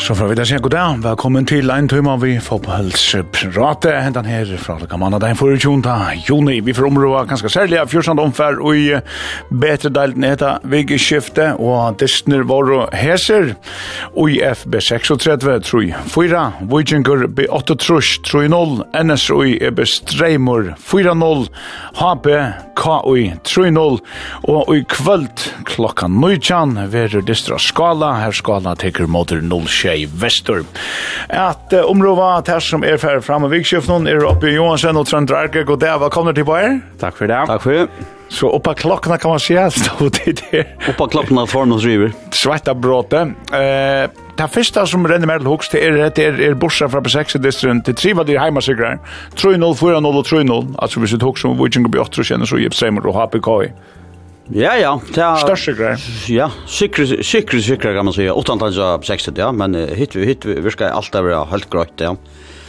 Så får vi da sige goddag. Velkommen til en time vi fotballsprate. Den her fra det kan man ha den 24. juni. Vi får område ganske særlig av 14. omfær og i bedre delten etter vigeskifte og Disney var heser og i FB36 3-4 Vikingur B8 3-0 NSOI EB Streimur 4-0 HB KOI 3-0 og i kvöld klokkan 19 verer Distra Skala. Her Skala teker motor 0-6 Vestur. At området her som ferdig frem av vikskiften oppe i Johansen og Trond Drarke. God dag, velkommen til på her. Takk for det. Takk for det. Så oppa klokkene kan man si stod det der. Oppa klokkene form og driver. Svetta bråte. Det første som renner med til hokst er bortsett fra B6-distren til 3 var de heimasikrer. 3-0, 4-0 og 3-0. Altså hvis du tok som Vikingur B8 kjenner så Jepp Seymour og HPK. Ja. Største greier. Ja, sikre kan man si. Utantallet av 60, ja. Men hit virker alt det være helt grønt, ja.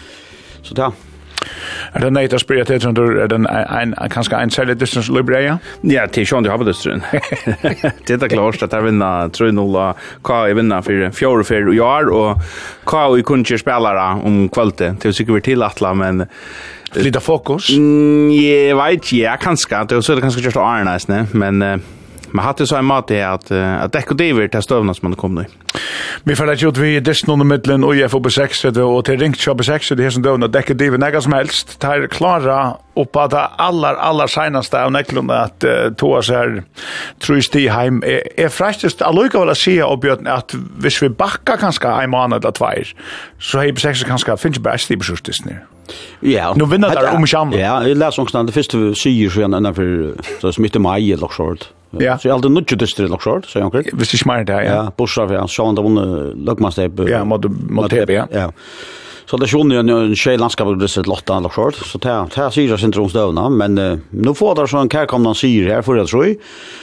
Så ja. Er det nøyt å spørre til, er det kanskje en særlig distans Libreia? Ja, til Sjøen de har distren. Det er klart at jeg vinner 3-0 og K.I. vinner for 4-4 i år, og K.I. kunne ikke spillere om kvalitet til å sikkert til atla, men lite fokus? Jeg vet ikke, kanskje. Det er kanskje just å Arne, men man hadde så en mat til at dekk og diver til støvnene som man kom nå. Vi får lagt ut vi Disney under middelen og IF B6 og til ringt kjøp B6 det er som døvnene dekk og diver nega som helst. Det er klara oppa det aller seneste av neklene at toa seg Trui Stiheim er frestest allikevel å si oppgjøten at hvis vi bakker kanskje en måned eller 2 så er B6 kanskje finnes bare stibersurs Disney. Ja. Nu vinner det om ikke Ja, jeg leser også det første sier så innenfor så midt i mai eller så. Ja. Så jeg aldri nødt til distrikt nok så jeg omkring. Hvis det smaker det, ja. Ja, Borsar, ja. Så han da vunnet Løgmannsteip. Ja, mot TB, ja. Ja. Så det skjønner jo en skjei landskap av distrikt Lotta nok så det sier jeg syndromsdøvna, men nå får det sånn kærkomne sier her for jeg tror,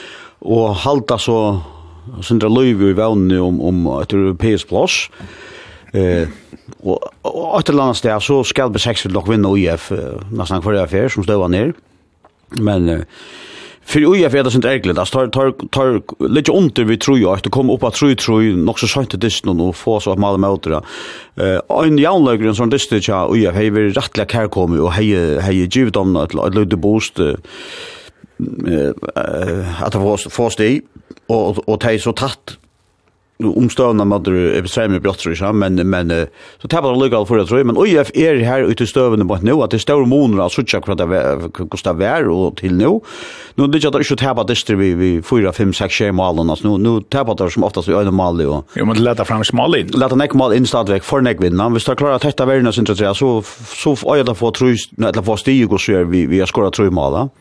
og halta så syndra løyv i vevnene om et europeisk plass, og et eller annet sted så skal B6 nok vinne UF nesten hver affær som støver ned, men för UF är det inte ägligt. Alltså tar lite under vi tror jag att det kommer upp att tror nog så sant det är och få så att mala med det. En jaunlögren som det är ja UF har vi rättliga kärkommer och hej givet dem ett lite boost att det får steg och ta så tatt omstående med Ebstrøm Bjørtrøy, men så tappar det legal for det, tror jeg. Men OIF her ute i støvende på nå, at det er store måneder av suttja hva det var og til nå. Nå er det ikke tappar distri vi 4, 5, 6, 7 malen, nå tappar det som oftast vi øyne mal. Jo, men det leder frem smal inn. Leder nek mal inn stadvek for nek vinna. Hvis det klarer at dette verden så øyne det få stig og så vi har skåret 3 mal.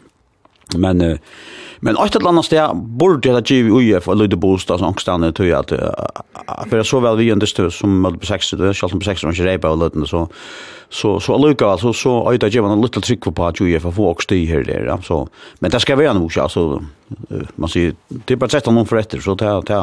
Men ett eller annat sted borde det ge UF och lite boost alltså angstande till att för så väl vi understöd som på 60 det skall som på 60 och reba och lite så allika så att ge en liten trick på att UF får också det här där så men det ska vara nog alltså man ser det bara sätta någon för rätt så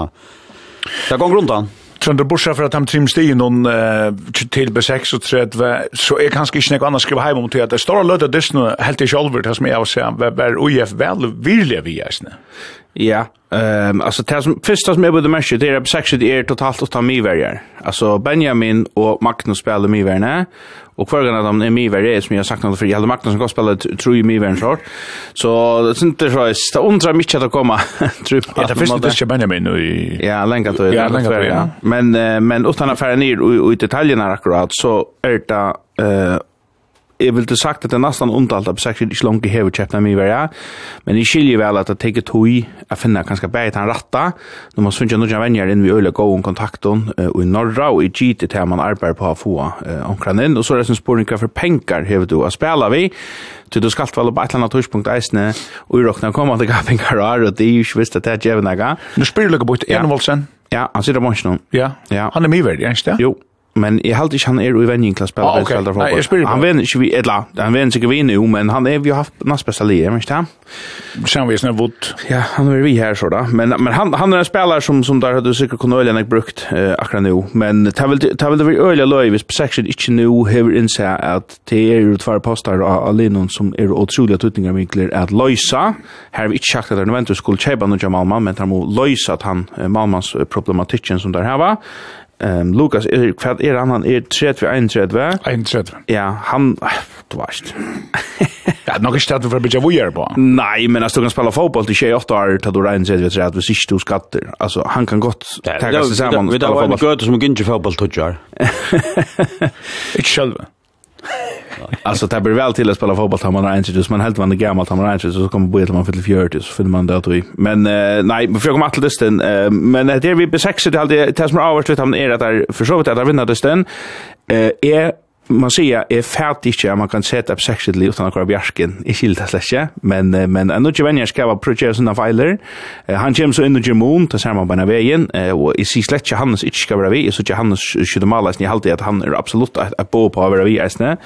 det går runt han. Trønder bortsett for at de trim stigen til B36, så er kanskje ikke noe annet skrive heim om til at det står og løter Disney helt i kjolver, det som jeg vil si, var UF vel virkelig vi gjerne. Ja, alltså det som första som jag borde märka det är B6 det är totalt 8 mivärjar. Alltså Benjamin och Magnus spelar mivärna och kvargarna de är mivärjar som jag har sagt något för jag Magnus som kan spela 3 mivärn så det är inte så det undrar mycket att komma tror jag. Det första det är Benjamin nu ja, länge då. Ja. Men utan att fara ner i detaljerna akkurat så är det jag vill inte sagt att det nästan undalt att säkert inte långt i hevet köpna mig vara men det skiljer väl att det tar tog att finna ganska bättre han ratta när man finner några vänner in vi öle gå kontakten och i norra och i GT där man arbetar på att få omkring och så är det som spårningar för pengar hevet du att spela vi till du skall väl på ett annat touchpunkt isne och rockna komma till pengar och det är ju visst att det är jävla nu spelar det på ett Envolsen ja han sitter på någon ja han är med väl inte jo men jag håller inte han är i vänjingklass spelar bättre fotboll. Han vinner inte vi edla. Han vinner sig vi nu men han är vi har haft nästa specialitet, men inte? Sen vi snä vårt. Ja, han är vi här så då. Men han är en spelare som där hade säkert kunnat öliga brukt akkurat nu, men det vill det vi öliga löjvis på section inte nu har inse att det är ju två postar av Lennon som är otroliga tutningar vinklar att lösa. Här har vi inte sagt att det eventuellt skulle köpa någon Malman men han må lösa att han Malmans problematiken som där här var. Lukas är han är 31. Ja, han du vet. Ja, nog inte att för bättre vad på. Nej, men alltså kan spela fotboll till 28 år till då 31 att vi sitter skatter. Alltså han kan gott ta sig samman. Vi har en gott som inte fotboll touchar. Inte själv. Alltså det blir väl till att spela fotboll tar man inte man helt vanligt gammalt tar man inte så kommer bo till man för 40 så finner man det att vi. Men nej, vi får komma till listan. Men det är vi på 6 det alltid tas med över han är att för så vet att vinna listan. Man säger är färdigt man kan sätta upp sexet utan att köra bjärsken i skilta släcka men nu inte vänjer ska vara projekt såna filer han kommer så in i Germon till samma på vägen och i sig släcka Hannes inte ska vara vi så att Hannes skulle malas ni alltid att han är absolut att bo på över vi är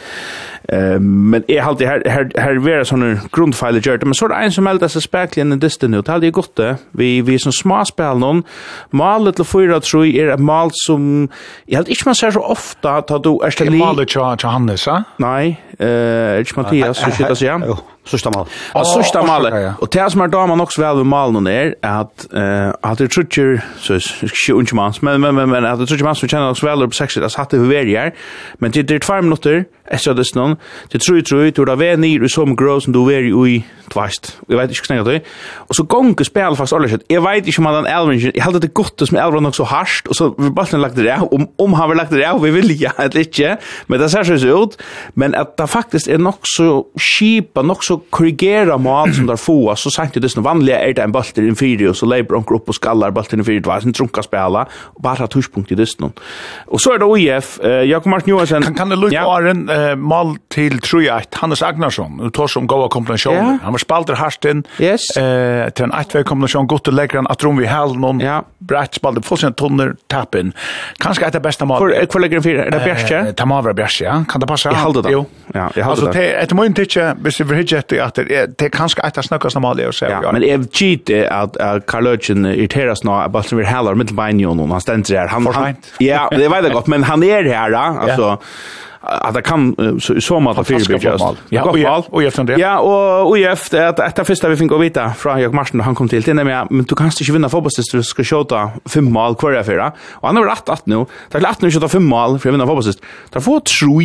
men är alltid här vara såna grundfiler gör men så är det en som elda sig späckligen i distan nu det hade gott det vi som små spel någon malet till 4 tror är ett mal som jag helt inte man ser så ofta att du är Hannes, va? Nej, inte Mattias, så skjuter sig igen. Sista mal. Sista mal. Och det som damen också väl med malen är att det tror så inte mans men att det tror man så känner också väl upp sexet att hade hur men det är 2 minuter så det någon det tror du där ner i som gross och du är i tvast. Jag vet inte snägt det. Och så gånger spel faktiskt alldeles. Jag vet inte om han Elvin jag hade det gott som Elvin också harst och så vi bara lagt det om han har lagt det vi vill ja inte men det ser så ut men att det faktiskt är nog så skipa nog så korrigera mål som där få så sagt det är vanliga är det en boll i 4 och så lägger de upp och skallar bollen i 4 var sen trunka spela och bara touchpunkt i det nu. Och så är det OIF Jakob Martin Johansson kan det lukta en mål till 3-1 Hannes Agnarsson och tar som goda kombination. Han var spalter harsten. Yes. Till en 1-2 kombination gott och lägger att rum vi häll någon brett spalter fullständigt tonner tappen. Kanske är det bästa mål. För lägger 4 är det bästa. Tamavra Bjärse, ja. Kan det passa? Jag håller det. Jo. Ja, jag håller det. Alltså det må inte hvis vi hittar att det kanske är att snacka som mål och så. Ja, men är cheat att Carl Löchen irriteras nå bara som vi häller mittelbein och han ständer där. Han ja, det var det gott men han är här alltså att det kan så mat för just. Ja, och jag funderar. Ja, och OIF det första vi fick gå vita från Jakob Martin han kom till med men du kan inte vinna fotbollstest du ska skjuta 5 mål kvar för. Och han har rätt att nu. Det är lätt nu skjuta 5 mål för att vinna fotbollstest. Där får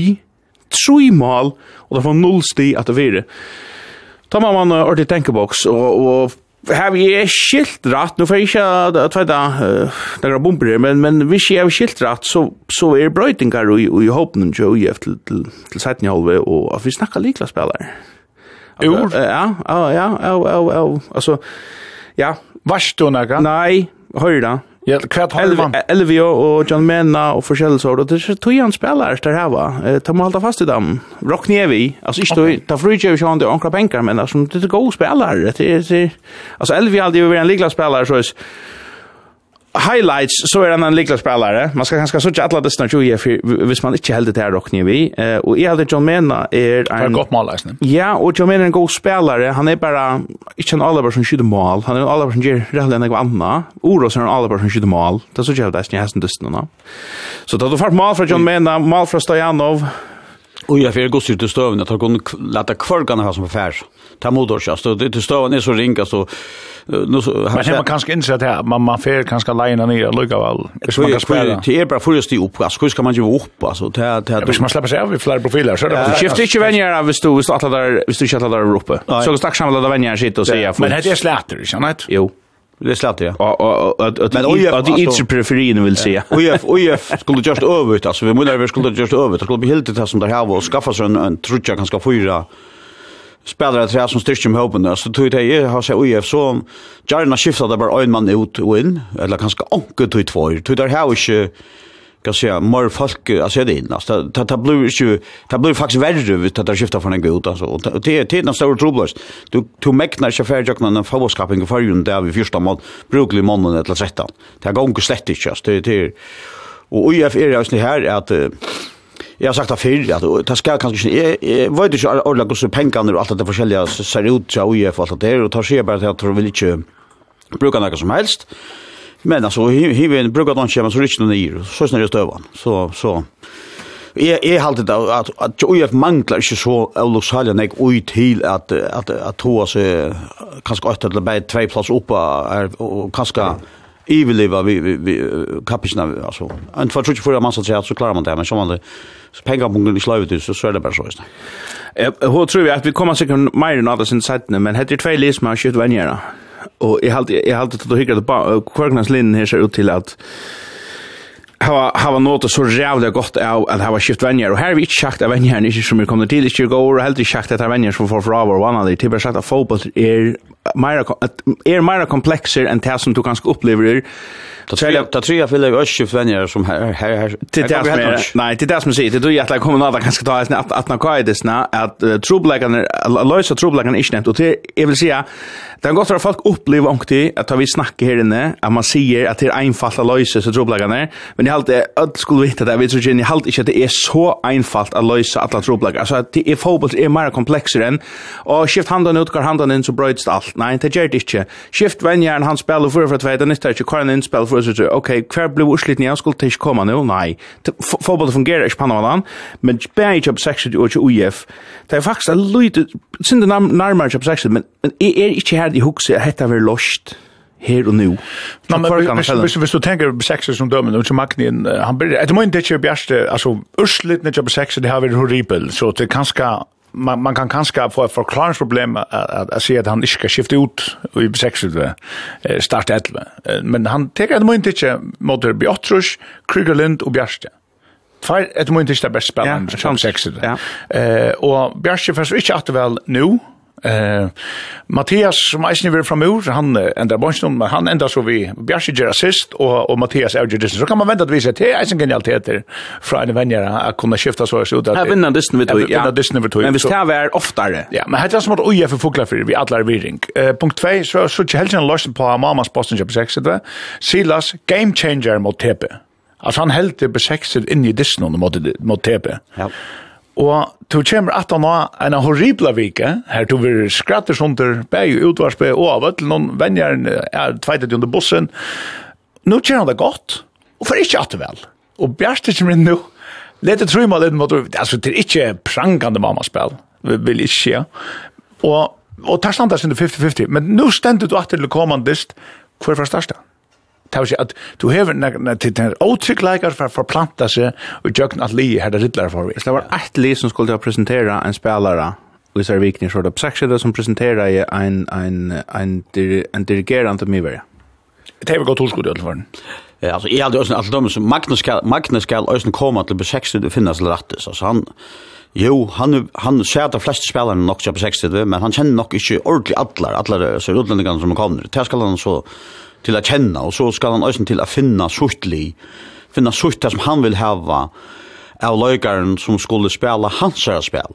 3 mål och där får 0 sti att det vidare. Tar man ordentligt tankebox och här vi är skilt rätt nu för jag att veta några bomber men vi ser skilt rätt så är brötingar och i hoppen Joe Jeff till sätten halva och vi snackar likla spelare. Ja. Alltså ja, vars du några? Nej, hör du? Ja, kvart halvan. Elvio och John Menna och förskällsord och det tog han spelare där här va. Ta man hålla fast i dem. Rocknevi. Alltså inte ta free ju sjön det ankra bänkar men alltså det går spelare. Det alltså Elvio hade ju en likla spelare så highlights så är en likla spelare. Man ska ganska så alla dessa ju hvis man inte helt det där Rocknevi och i hade John Menna är en gott målläsning. Ja, och John Menna är en god spelare. Han är bara inte en Oliver som skjuter mål. Han är en Oliver som ger rätt något annat. Oros är en Oliver som skjuter mål. Det så jag det är nästan dysten. Så då får mål från John Menna, mål från Stojanov. Och jag får gå ut till stöven att kunna låta kvargarna ha som affär. Ta motorkast så det stöven är så ringa så nu så men man kanske inte det här man får kanske lägga ner lugga väl. Så man spela. Det är bara för att stiga upp. Hur ska man ju upp alltså det man släpper sig av i flera profiler så det skiftar inte vänjer av hvis du att där hvis du chattar där uppe. Så strax samla där vänjer sitt och säga men det är slätter inte sant? Jo. Det är slätt ja. Och det är preferin vill säga. OIF skulle just över alltså vi måste skulle just över. Det skulle bli helt det som där här och skaffa sig en trutcha ganska fyra spelare tre som styrker med hoppen så tror jag har sett OIF så gärna skifta där bara en man ut och in eller kanske onkel till 2. Tror där här är kan säga mer folk alltså det in alltså det blir faktiskt värre att det skiftar från en god alltså det är en stor trubbel du mäknar chaufför jag någon fotbollskaping för ju där vi första mål brukar månaden eller 13 det går inte slett inte det och OIF är ju här att jag har sagt att för det ska kanske vad det är ordentligt så pengar och allt det forskjelliga ser ut så OIF allt det och tar sig bara att vill inte bruka något som helst. Men alltså vi brukar då köra så riktigt ner så snarare stövan. Så är halt det att OIF manglar inte så Olosalja nek ut till att ta sig kanske åt eller bä 2 plats upp och kanske Iveliva vi kappisna alltså. En för tror för man så klarar man det men som man så pengapunkten i slavet så är det bara så just. Hur tror vi att vi kommer säkert mer än alla sin sättne men heter två lismar skjut vänjera. Och jag hade att då hickade på Kvarknas linjen här ser ut till att ha något så jävla gott att ha skift vänjer och här vi inte sagt att vänjer inte som kommer till det går och helt inte sagt att vänjer som för över one av det till sagt att fotboll mer komplexer än det som du kanske upplever Ta tror jag fyller öschift vänjer som här till det som nej till det som säger det då jag kommer något ganska ta att när kaidesna att trubbelagarna lösa trubbelagarna inte nämnt och det jag vill säga det har gått för folk upplever också att vi snackar här inne att man säger att det är einfalt att lösa så trubbelagarna men jag alltid skulle veta det vi tror inte halt inte att det är så einfalt att lösa alla trubbelagar alltså att det är fotboll är mer komplexare än och skift handen ut går handen in så bröts allt nej det gör det inte skift vänjer han spelar för att veta det är inte kan inspel för så okej kvar blev urslitning jag skulle inte komma nu nej fotboll fungerar inte på någon men bättre jobb section och UF det är faktiskt en lite synd närmare jobb section men är inte här i huset heter väl lost här och nu. Hvis du tänker sexer som dömen och så Magnin han blir det måste inte bjärste alltså urslitning jobb section det har varit horribelt så det kanske man kan kanske få ett förklaringsproblem att se att han inte ska skifta ut i sexet start 11 men han tänker att det måste inte mot Björtrus, Krygerlind och Bjärste. Tvär ett måste inte bäst spelaren som sexet. Och Bjärste fast inte att väl nu Mattias som är snäver från ur han ändrar bonsen men han ändrar så vi Bjärste gör assist och Mattias är just så kan man vänta att visa till är en genialiteter från en vänner att kunna skifta så ut att vinna distan vid men vi ska vara oftare ja men det är som att oj för fåglar för vi alla viring punkt 2 så helst en lösen på mammas posten jobb 6 det Silas game changer mot TP alltså han helt det besexet in i distan mot TP ja. Og du kommer at han har en horribla vike, her du vil skratter sånt der, bæg utvarspe og av til noen venner tveitet under bussen. Nå kjenner han det godt, og for ikke at det vel. Og Bjørste kommer inn nå, lete tro meg litt mot, altså det er ikke prangande mammaspill, vil ikke skje. Og tar stand der sin 50-50, men nå stendet du at til å komme en dist, hvor er for største? Att du har till den otryggleikar för att förplanta sig och jökna att li här det riddlar för vi. Det var ett li som skulle presentera en spelare i Sarvikning sort of section som presenterar en dirigerande Miveria. Det har gått tolskod i alla fall. Ja, alltså i alla alltså de som Magnus ska ösn komma till besexte det finnas rättes alltså han ser att flest spelarna nog på 60 men han känner nog inte ordentligt alla så utlänningarna som kommer. Det ska han så till att känna och så ska han också till att finna sutt som han vill ha av löjkaren som skulle spela hans spel.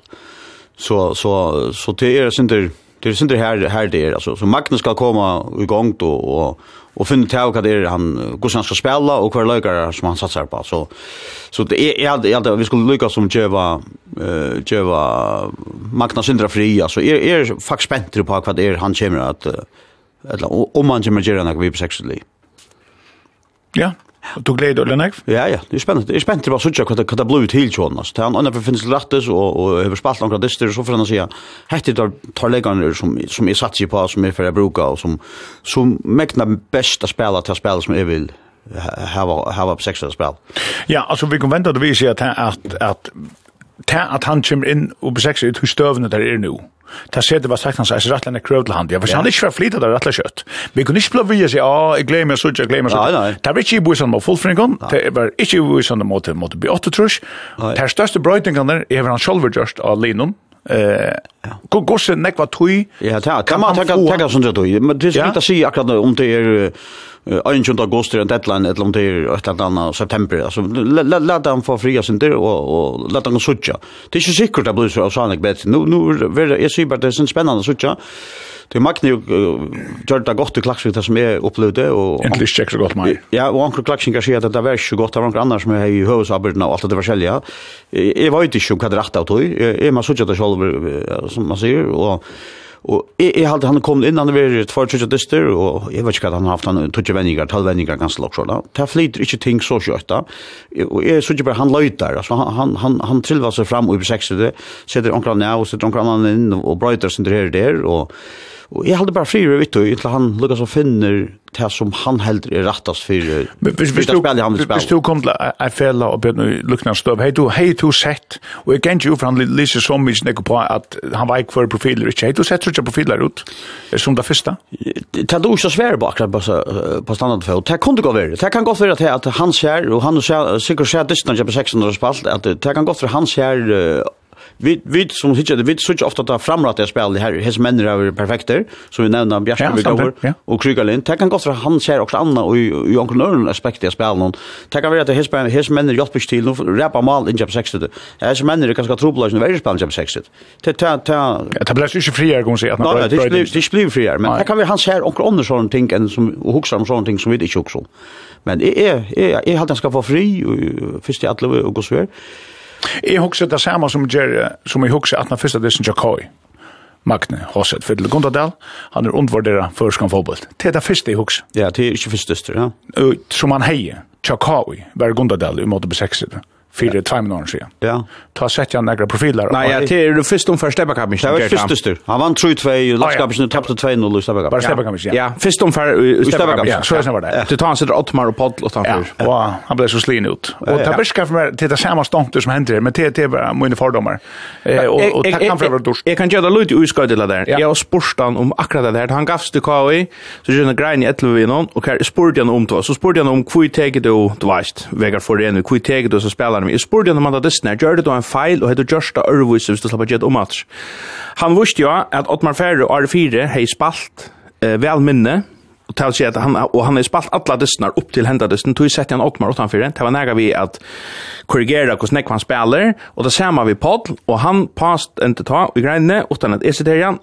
Så det är inte här det är alltså så Magnus ska komma igång då och finna ut vad det är hur han ska spela och hur löjkare som han satsar på så det är vi skulle lyckas som Jeva Magnus inte fri alltså är faktiskt spänt på vad det är han kommer att eller om man kommer göra något vi på sexually. Ja. Och du glädjer dig Lennox? Ja, det är spännande. Det är spännande vad så jag kan bli ut helt jonas. Han annan finns rättes och över spalt några dister så för att säga. Hette tar läggarna som är satt på som är för att bruka och som mäkna bästa spelare till spel som är vill ha på sexuella spel. Ja, alltså vi kan vänta att vi ser att han kommer in och besexar ut hur stövna där är nu. Det ser det var sagt han så är rättligen krövlhand. Jag försöker inte för flytta där rättligt kött. Vi kunde inte bli sig jag glömmer så. Det blir inte bu som full fringon. Det var inte bu som mot be 8 trusch. Det största brötningen där är han själv just av Linon. Gosse nekva tui. Ja, kan man ta sånt då. Men det ska inte säga akkurat om det är 1 augusti en deadline eller om det är ett eller annat september. Alltså låt dem få fria sin där och låt dem sucha. Det är ju säkert att bli så sannolikt bättre. Nu är det bara det är spännande sucha. Det Magni gör det gott i klaxvita som är upplevde och äntligen checkar gott mig. Ja, och ankor klaxing kan säga att det var så gott av några andra som är i huvudsaberna och allt det var själva. Jag vet inte vad det rätt att då. Är man sucha det själv som man säger och jag hade han kom innan det var 2 dister och jag vet inte vad han har haft han tog vänningar 12 vänningar ganska lågt så där. Det flyter inte ting så kött och jag såg bara han löytar alltså han trillvar sig fram och i 60 sätter onklarna ner och sätter onklarna in och bröter sin där och Och jag hade bara friare vitt och till han Lucas och finner det som han hellre är rättast för. Hvis du kom til en fälla och började lukna stöv, hej du sett, och jag kan inte för han lyser så mycket på att han var ikke för profiler, inte hej du sett så profiler ut, som det första? Det är så svårt bakgrund på standardfält. Det kan gå över. Det kan gå för att han ser och han säkert ser distans på 600 spalt att det kan gå för han ser vi som sitter det vid så ofta att framrat det spel det här som människor är perfekta som vi nämnde Bjärskvik och Krygarlind. Det kan gå för han ser också andra och i någon annan aspekt i spelet. Det kan vara att det som människor hjälper till nu räpa mål in på 60. Det är som människor kanske troblösa när vi spelar på 60. Det blir ju inte friare kan säga att det blir friare men det kan vara han ser också andra sådana ting än som huxar om sådana ting som vi inte också. Men är helt ska få fri och först i alla och gå så här. Jag huxar det samma som jag huxar att när första det som Jakoi Magne Hosset för Gondadal han är undervärderad för skan fotboll. Det är det första jag huxar. Ja, det är inte första ja. Som man hejer Jakoi var Gondadal i mode på 60. 4-2 minuter sedan. Ja. Ta sett jag några profiler. Nej, ja, det är det första för Stebakam. Det var första. Han vann 3-2 och Landskapet tappade 2-0 i Stebakam. Bara Stebakam ja. Ja, första för Stebakam. Ja, så var det. Det tar han sitter Ottmar och Podd och ja, och han blev så slin ut. Och det börskar för mig till det samma stånd som händer men det är bara mina fördomar. Och tack han för det. Jag kan göra lite utskådela där. Jag har sporstan om akkurat det där. Han gavs till KI så gjorde en grej i 11 någon och här spurte han om då. Så spurte han om kvui teget du vet. Vägar för det nu kvui teget och så spelar de. Spurte han om det snär gör det då en fel och hade just det övervis så slapp jag om match. Han visste ju att Ottmar Ferre och R4 hej spalt väl minne och tal sig att han har spalt alla dessnar upp till händadisten tog sätta han Ottmar utanför det. Det var nära vi att korrigera hur snäck han spelar och det ser man vi podd och han past inte ta i grejne utan att eseterian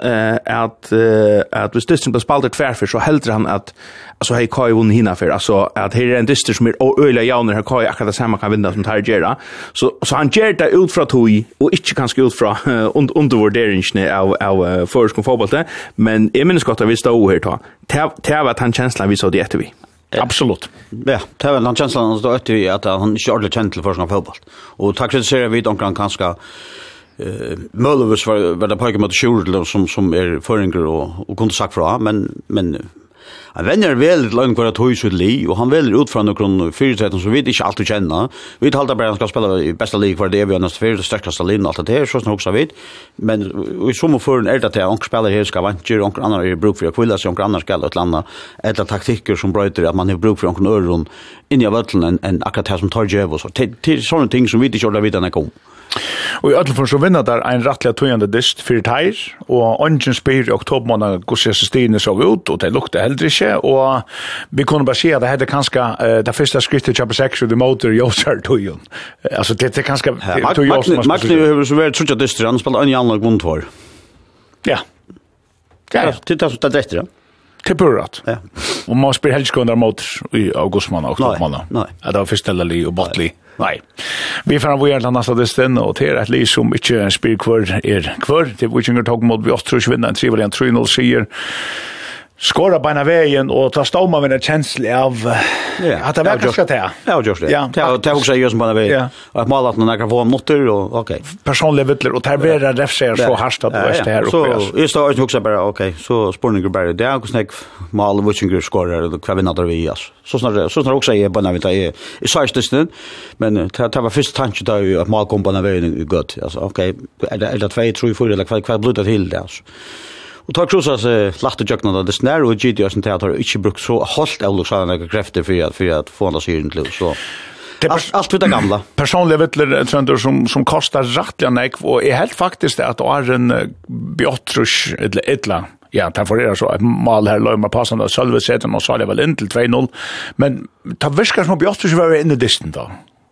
att hvis distin på spalter tvärför så hellre han att alltså hej Kai vunn hinna för alltså att här är en distin som är öliga jauner här Kai akkurat samma kan vinna som Tarjera så han ger det ut från tog och inte kanske ut från undervärderingen av förskon fotboll men jag minns gott att vi stod här ta det var att han känslan vi så det efter vi. Absolut. Ja, det var han känslan då att han inte ordentligt känt till för såna fotboll. Och tack kritiserar vi de kan kanske Möllövs var det pojkar mot Sjurl som är föringer och kunde sagt fra men han vänner väldigt långt kvar att höjsa li och han väljer ut från någon 4-13 som vi inte alltid känner. Vi talar bara han ska spela i bästa lig för det är vi nästan för det starkaste linjen allt det är så också vet. Men i som för en äldre att han spelar här ska vänta och andra är bruk för att kvilla sig och andra ska ett landa eller taktiker som bryter att man har bruk för någon öron in i vattnet en akkurat som tar Jevo så till såna ting som vi inte gjorde vidare när kom. Och i alla fall så vinner där en rättliga tojande dist för tire och ungen spyr i oktober månad går sig systemet så ut och det luktar heller inte och vi kunde bara se att det hade kanske det första skrittet jag på 6 och det motor Josar tojon. Alltså det är kanske Max nu har så varit så att dist han spelar en annan grund för. Ja. Ja, titta så det rätt. Till purrat. Ja. Och man spelar helst under mot i august månad och oktober månad. Nej. Det var första Lali och Botley. Nej. Vi får vara helt nästa desten och till ett lis som inte spelar kvar till Wichinger tog mot vi åter så vinner en 3-0 seger. Skora på en vägen och ta stomma med en känsla av att det var ganska det. Ja, just det. Ja, det också är ju som på en väg. Att måla att några få motor och okej. Personliga vittler och tervera refser så harst att det här uppe. Så är står också bara okej, så spårningar bara det är snack mål Wichinger skorar och kvar vinner vi alltså. Så snart också är på en väg är i sajstistan men det var första tanke då att mål kom på en väg är gott. Alltså okej, är det 2-3-4 eller kvar blodda till det alltså. Och tar Krusas lagt och jökna det snär och GDS inte har inte brukt så halt eller så några krafter för att få andra syren till så allt vid det gamla. Personliga vittler trender som kostar rättliga näck och är helt faktiskt att är en Bjottrus eller ettla. Ja, det får det så ett mål här lömma passande Sölvesäten och så är det väl in till 2-0. Men ta viskar som Bjottrus var inne i distan då.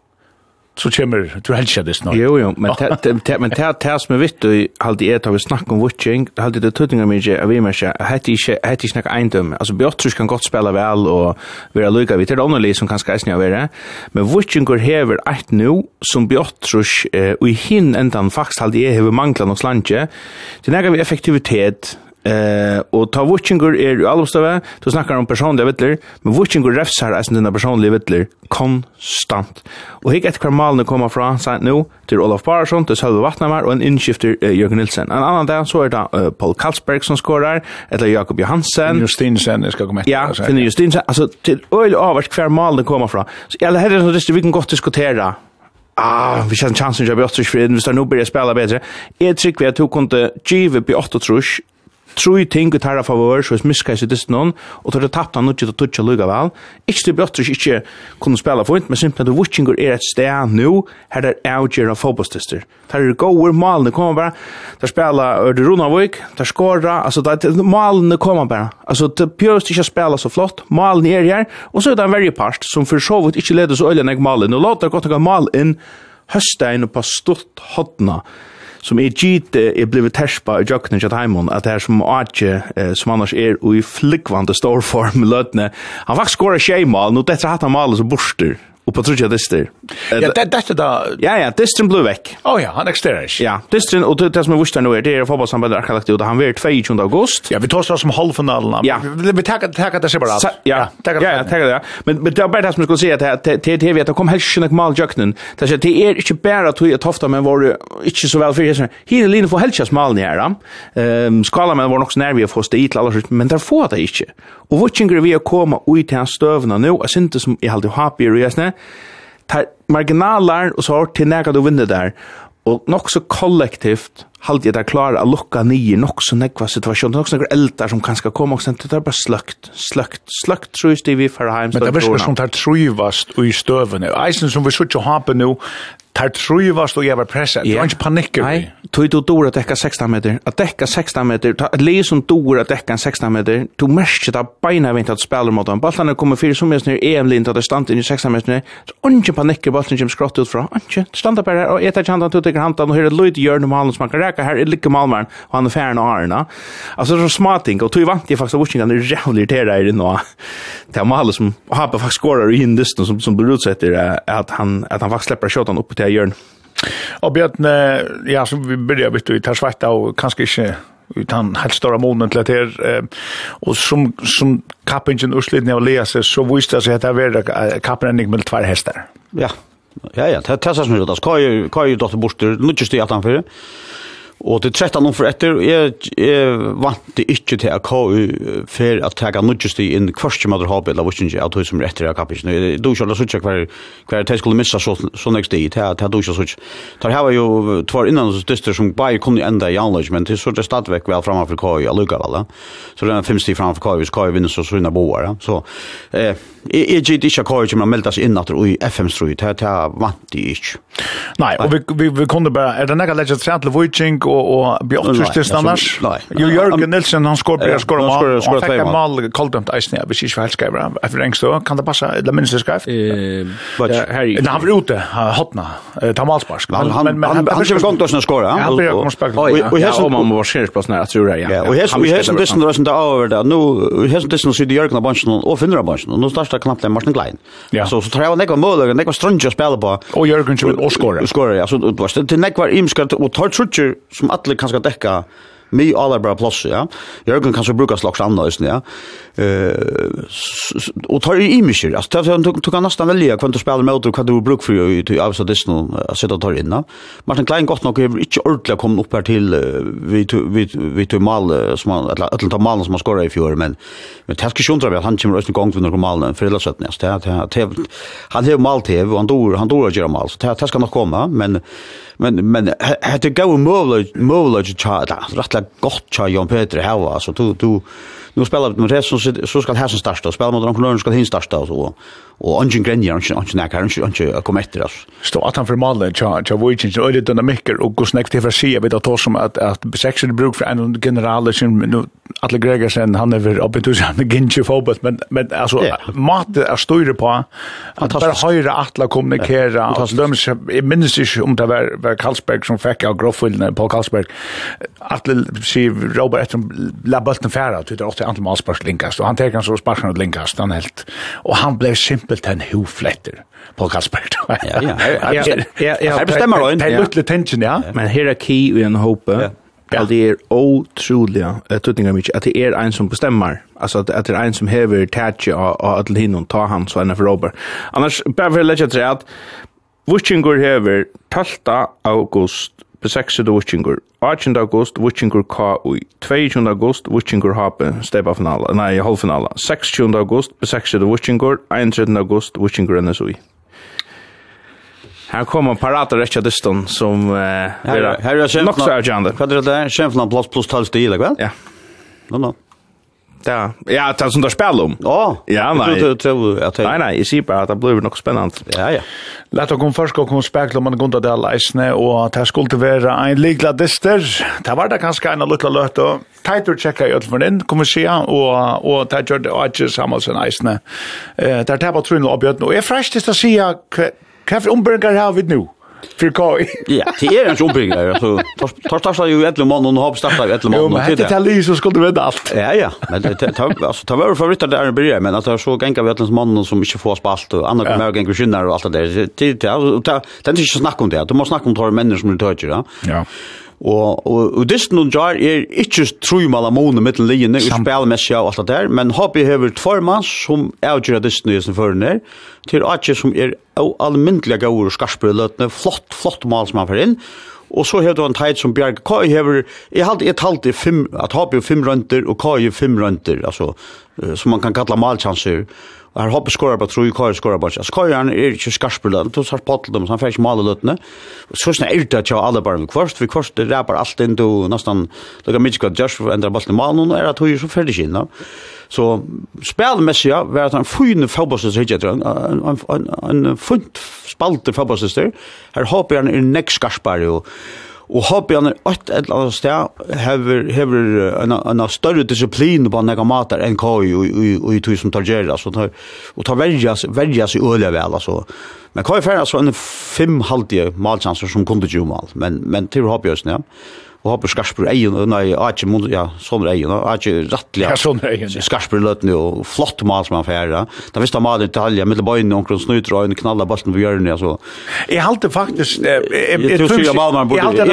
Så kommer du helt det snart. Jo, men det som är vitt och alltid är att vi snackar om watching, alltid det tuttingar mig av Imersa, heter snacka eindom. Alltså Bjottrus kan gott spela väl och vara lika vid det andra som kan skäsna vara. Men watching går häver ett nu som Bjottrus och i hin ändan faktiskt alltid är häver manglar och slantje. Det nägar vi effektivitet Och ta Wutchingur är allvarstava, då snackar om personliga vittler, men Wutchingur refsar är sina personliga vittler konstant. Och hit ett kvarmalen kommer från så nu till Olof Barason, till Sölve Vattnamar och en inskifter Jörgen Nilsen. En annan dag så är det Paul Karlsberg som skorar, eller Jakob Johansen. Justinsen ska komma efter. Ja, Finne Justinsen. Alltså till öl av vart kvarmalen kommer från. Så alla här är så vi kan gott diskutera. Vi känner chansen att jag för vi står nu börja spela bättre. Jag tycker vi att du kunde give på 8 trusch. Tror ting att ha favör så misskais i det någon och då tappar han inte att toucha lugga väl. Inte bättre inte kunna spela för inte men simpelt att Wutchingur är ett steg nu här där outger av fotbollstester. Där är goer målen kommer bara. Där spelar Runavik, där skåra alltså där målen kommer bara. Alltså det purest inte spela så flott. Målen är här och så är det en very part som för så vitt inte leder så öliga målen. Nu låter gott att mål in hösten på stort hotna. Som är blivit terspa i Jöknen till Heimon, att det här som Adje, som annars är i flickvande stor form lötne, han faktiskt skårar tjejmal, nu detta hatt han malet så borster, och på trutja dister. Ja, detta då... Ja, distren blev väck. Ja, han exterar. Ja, distren, och det som är vurstar nu det är fotbollssambandet Arkalakt, och han var 22 august. Ja, vi tar oss som halvfinalen. Ja. Vi tackar det separat. Ja, tackar det. Men det är bara det som jag skulle säga att TV att det kom helst inte mal Jöknen. Det är inte bara att jag tofta men var inte så väl för det. Hela linjen får helst malen här. Skala men var nog så när vi får stit alla men där får det inte. Och Wutchingur vi komma ut till hans stövna nu, är inte som I alltid happy resne. Tar marginaler och så till när du vinner där. Och nog så kollektivt halt jag där klara att lucka nio nog så nekva situation nog så några eldar som kanske kommer också det är bara slökt tror jag vi för hem men det är som tar truvast och I stöven eisen som vi så hoppa nu tar truvast och jävla pressa det är inte panik nej tog du dora att täcka 16 meter att täcka 16 meter att le som dora att täcka 16 meter du märker det beina vänta att spela mot dem bollarna kommer för som är ner EM-lint att det stannar in I 16 meter så inte panik bollen som skrattar ut från inte stannar bara och ett chans att ta hand om hur det lite gör normalt som man kan räka här är lika Malmar och han är färna Arna alltså så smarting och tog vant jag faktiskt Wutchingur är jävligt irriterad I det nu det är Malmar som har faktiskt skårar I indisten som blir utsätter att han faktiskt släpper skottan upp till Jörn. Och Björn, ja, så vi börjar vet du tar svarta och kanske inte utan helt stora månen till det och som kappingen urslitning av läser så visste sig att det var kappränning med 2 hästar. Ja. Ja, det är så som det ska ju dotter borster nu just det att han för och det 13 för efter är vant det inte till att KU för att ta just det in kvarts med har bild av Wutchingur att hur som rätt till kapiten då skulle så kvar det skulle missa så next day att då så tar här var ju 2 innan dyster som bara kunde ända I anlägg men det så det stadväck väl framför KU alluga väl så den 50 framför KU vinner så såna boar så är det inte KU som meldas in att I FM street här vant det inte nej och vi kunde bara är det några legend central Wutchingur och Björn annars. Jo Jörgen Nilsen han skor han fick mål koldumt isen jag precis väl skriver efter Ringstö kan det passa det minst skrift. Harry han var ute hotna ta målspark men han skulle gått oss skora han börjar komma spela och här som man var skärp på när tror jag ja och här som det som där över där nu här som det som så det Jörgen bunchen och finner bunchen och nu startar knappt den Martin Klein så tror jag några mål några strunga spela på och Jörgen skulle skora ja så det var det några imskart och tar trutcher som alla kanske täcka mig alla bra plus ja Jörgen kanske brukar slags annars ja och tar I mycket alltså du kan nästan välja kvant du spelar mot och vad du brukar för till alltså det snå sätta tar in Martin Klein gott nog är inte ordentligt kom upp här till vi tog mål som man att ta mål som man skorar I fjör men det ska ju inte han kommer också gång för några mål för det så att han har mål till och han dår att göra mål så det ska nog komma men det går möjligt rätt gott tja Jan Peter här alltså du nu spelar med det så ska här som starta och spela mot de kolonierna ska hin starta och så och ungen grenjer inte kommer efter oss stå att han för mål tja Wutchingur och det dynamiker och går snägt till för se vet att som att sexual bruk för en general som nu alla Gregersen han är uppe till han ginge fotboll men alltså mat är styr på att bara höra alla kommunicera alltså de minns inte om det var Karlsberg som fick av Groffilden på Karlsberg att se Robert efter labbulten färra till det åt antal målspark linkast och han tar så sparken och linkast han helt och han blev simpelt en hofletter på Karlsberg ja bestämmer då det är lite tension ja men hierarki och en hope Ja. Det är otroliga tutningar mycket att det är en som bestämmer. Alltså att det är en som häver tätje och att hinna ta han så ena för Robert. Annars bara för att lägga till att Wuchingur häver 12 august besexade Wuchingur. 18 august Wuchingur K.U. 22 august Wuchingur Hape stebafinala. Nej, halvfinala. 16 august besexade Wuchingur. 31 august Wuchingur NSUI. Här kommer parater rätt att distan som här är nog så avgörande. Vad är det där? Kämpan plus 12 stil, väl? Ja. No. Ja, det är sånt där spel om. Ja, nej. Nej, jag ser bara att det blir nog spännande. Ja. Låt oss först gå spekla man går där läsne och att det skulle vara en likla dister. Det var det ganska en lilla löt och tighter checka ut för den kommer se och det gör det också samma som läsne. Där tar på trön och björn och är fräscht att se Kaffe umbringar har vi nu. För KI. Ja, det är en umbringar. Alltså, tar ju ett man och har startat ett man. Jo, men det är så skulle du veta allt. Ja. Men det tar var favoriter där börjar men att det så gänga vi ett man som inte får spalt och andra kommer gänga skinnar och allt det där. Det är inte snacka om det. Du måste snacka om tar människor som du touchar, ja. Ja. Og distan jar ikke trumala måne mittel linjen og spelmessig og alt det der, men hobby hever tforma som avgjør distan i sin førner til atje som almindelig gaur og skarspeløtene, flott mal som han får inn, og så hever du en teit som Bjerg, hva hever, jeg halte 5, at hobby 5 rønter og hva 5 rønter, altså, som man kan kalla malchanser, og her hopper skorar på tro, Kari skorar på. Altså, Kari han ikke skarspeløt, du tar på dem, så han får ikke male løtene. Så er det ikke alle bare med kvørst, for kvørst det ræper alt inn til nesten, det kan mye skal gjørs for å endre ballen i malen, og at hun er så ferdig kinn. Så spilmessig, var at han fyrne fotballsøster, en funt spalte fotballsøster, her hopper han nekk skarspare, og hobbyen et eller annet sted hever en større disiplin på nega mater enn KI og i tog som tar gjerra og tar verjas i øle vel altså. Men KI fer altså en 5,5 malchanser som kunde jo mal men til hobbyen ja. Og hopper skarspur egen, nei, ikke mot, ja, sånn egen, ikke rettelig. Ja, sånn egen. Skarspur løtene og flott mal som han færer. Da visste han mal i detaljer, med bøyene, omkring snuter og en knalla bolten på hjørnet, altså. Jeg halte faktisk, jeg tror jeg malmann burde,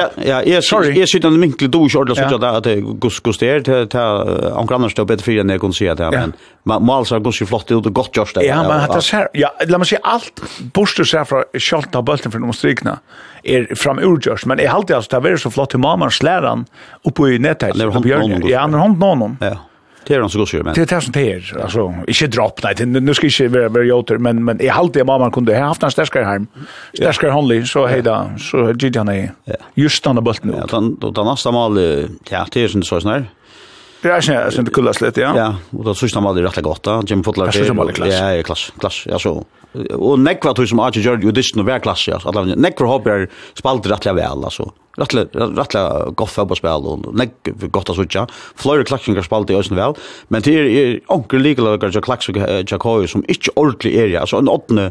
jeg sitter en minkelig do i kjordel, så at det gos det til omkring annars det er bedre fri enn jeg kunne si at det, men mal så gos jo flott ut og godt gjørst det. Ja, men det ser, ja, la meg si alt, bortsett seg fra kjalt av bolten for noen strykene, fram urgörs men är alltid alltså det är så flott hur mamman slår han upp i nätet ja han hånd någon ja det är han så gott men det är som det är alltså inte dropp nej nu ska inte vara jotter men är alltid mamman kunde ha haft en starkare hem starkare handling så hejda så gick han är just den bollen ja då nästa mål ja det är så snär det är inte kul att slita ja och då sista mål är rätt gott då Jim Fotler ja klass ja så och nekva tog som Archie George audition och klass ja alla nekva hopper spalt rättliga väl alltså rättliga gott fotbollsspel och nek gott att söka Fleur klackningar spalt i ösen väl men det är onkel legal jag klacks Jacoy som inte ordentlig är alltså en åttne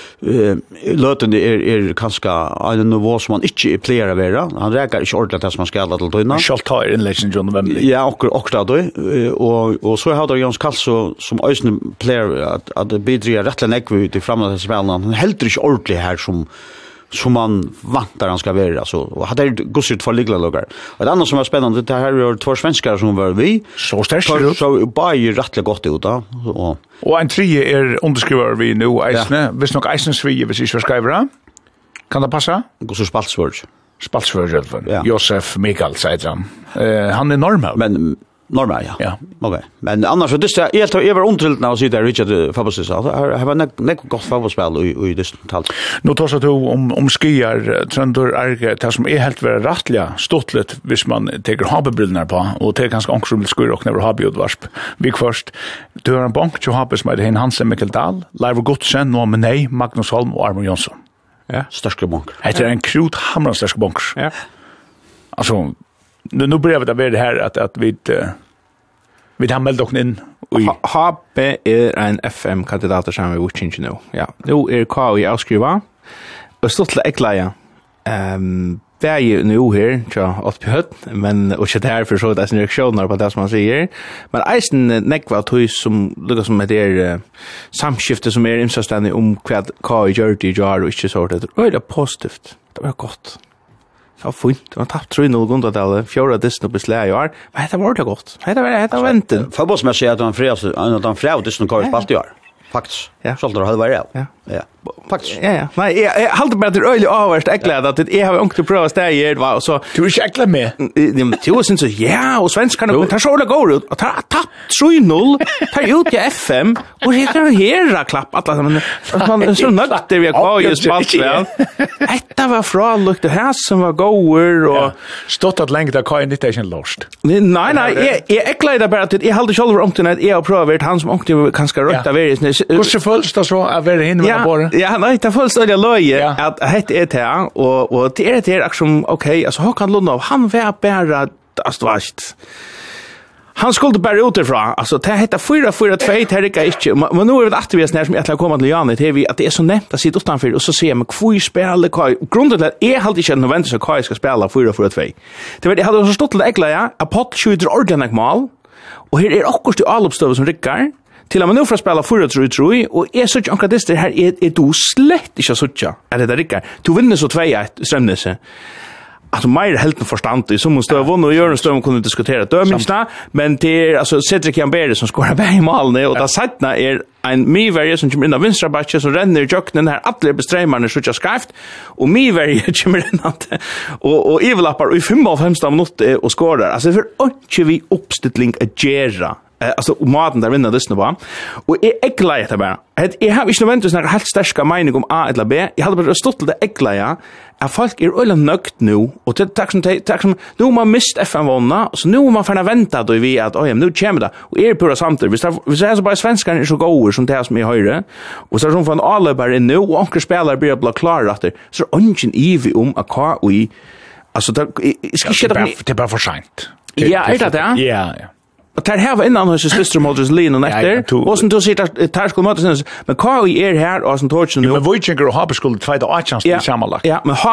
löten är kanske en nivå som man inte player att vara han räcker inte ordentligt att man ska alla till då shall tire in legend John Wembley ja och då och så har det Jens Karlsson som ösen player att det bidrar rättliga nekva ut i framåt spelen han helt inte ordentligt här som man vantar han ska vara så och hade gossigt för ligla loggar. Ett annat som var spännande det här är två svenskar som var vi så starkt så bara rättligt gott ut då och en tredje är underskriver vi nu Eisne visst nog Eisne Sverige vis är skrivare kan det passa gossigt Spaltsvörd Josef Mikael säger han är normal men normal ja. Okej. Men annars så det är var ontrilt när så där Richard Fabus så har var gott fotbollsspel i det talt. Nu tar så då om skiar Tröndur är det som är helt väl rättliga stottlet hvis man tar habbrillorna på och det är ganska angsrum skur och när har bjudvarsp. Vi först du har en bank till habes med hin Hansen Mikkeldal, Leif Godsen no men nej Magnus Holm och Armor Jonsson. Ja, stark bank. Det är en krut hamra stark bank. Ja. Alltså nu börjar det här att vi har meldt oss in HP är en FM-kandidat som vi watching nu. Ja, nu är KI avskriva. Och stort läckla väg nu här tror att behövt men och det här för så där reaktioner på det som man säger. Men eisen nekva tog som lukar som det samskifte som är inständigt om vad KI gör det gör och inte så det är positivt. Det var gott. Ja, fint. Man tappt 3-0 Gundadale, 4 Disney på slä i år. Men det var det gott. Det var venten. Fotbollsmässigt att han fredag Disney kvar spalt i år. Faktiskt. Ja. Så det hade varit. Ja. Ja. Faktiskt. Ja. Nej, jag håller bara det öliga avvärst äcklad att jag har inte prövat stäger var och så. Du är inte äcklad med. Det var så ja, och svenskarna tar så det går ut och tar tapp 3-0, tar ut till FM och det kan hera klapp alla men man så nöjt det vi kvar ju spalt väl. Detta var fralukt det här som var goer och stått att länge där kan inte är lost. Nej, jag äcklad bara att jag hade själv om till att jag har prövat han som åkte kanske rökta väl. Hur så följs det så att vara hinna med bara. Ja, nej, det följs det löje att det är det och det är liksom okej, alltså Håkan Lundov han var bara alltså han skulle bara utifrån, alltså det heter 4-4-2, det är inte, men nu är det aktivist när som jag komma till Janne, det är vi att det är så nämnt att sitta utanför och så ser man kvui spela Kai. Grunden är helt inte nödvändigt att Kai ska spela 4-4-2. Det var det hade så stått till äckla att Pott skjuter ordentligt mål och här är också till allopstöv som ryckar. Till att man nu får spela 4-3-3 och är så att det här är du slett inte så tjocka. Är det där ryckar? Du vinner så 2-1 Strömnäse. Alltså mer helt förstånd så måste jag vunna och göra en stund kunde diskutera dömingsna men det är alltså Cedric Jambere som skorar väg i målen och där sättna är en Miverje som kommer in av vänstra backen som ränner i jocken här alla besträmmarna så jag skrivit och Miverje kommer in och Evelappar i 55 minuter och skorar alltså för inte vi uppställning att göra alltså maten där vinner det snabba och är äckligt det bara jag har inte väntat såna helt starka mening om A eller B jag hade bara stått till det äckliga att folk är öle nökt nu och det tack som nu man mist FN vunna så nu man får vänta då vi att nu kommer det och är på samtidigt vi säger så bara svenskarna är så goda som det som är höjre och så som från alla bara nu och onkel spelare blir bli klara efter så ungen ivi om att KI alltså det är bara för sent. Ja, är det? Ja. Och där här var innan hos syster Motors Lino efter och sen då sitter Tarsko Motors men KI är här och sen torch nu men Voichinger och Hopper skulle tvåa och chans till sammanlagt. Ja, men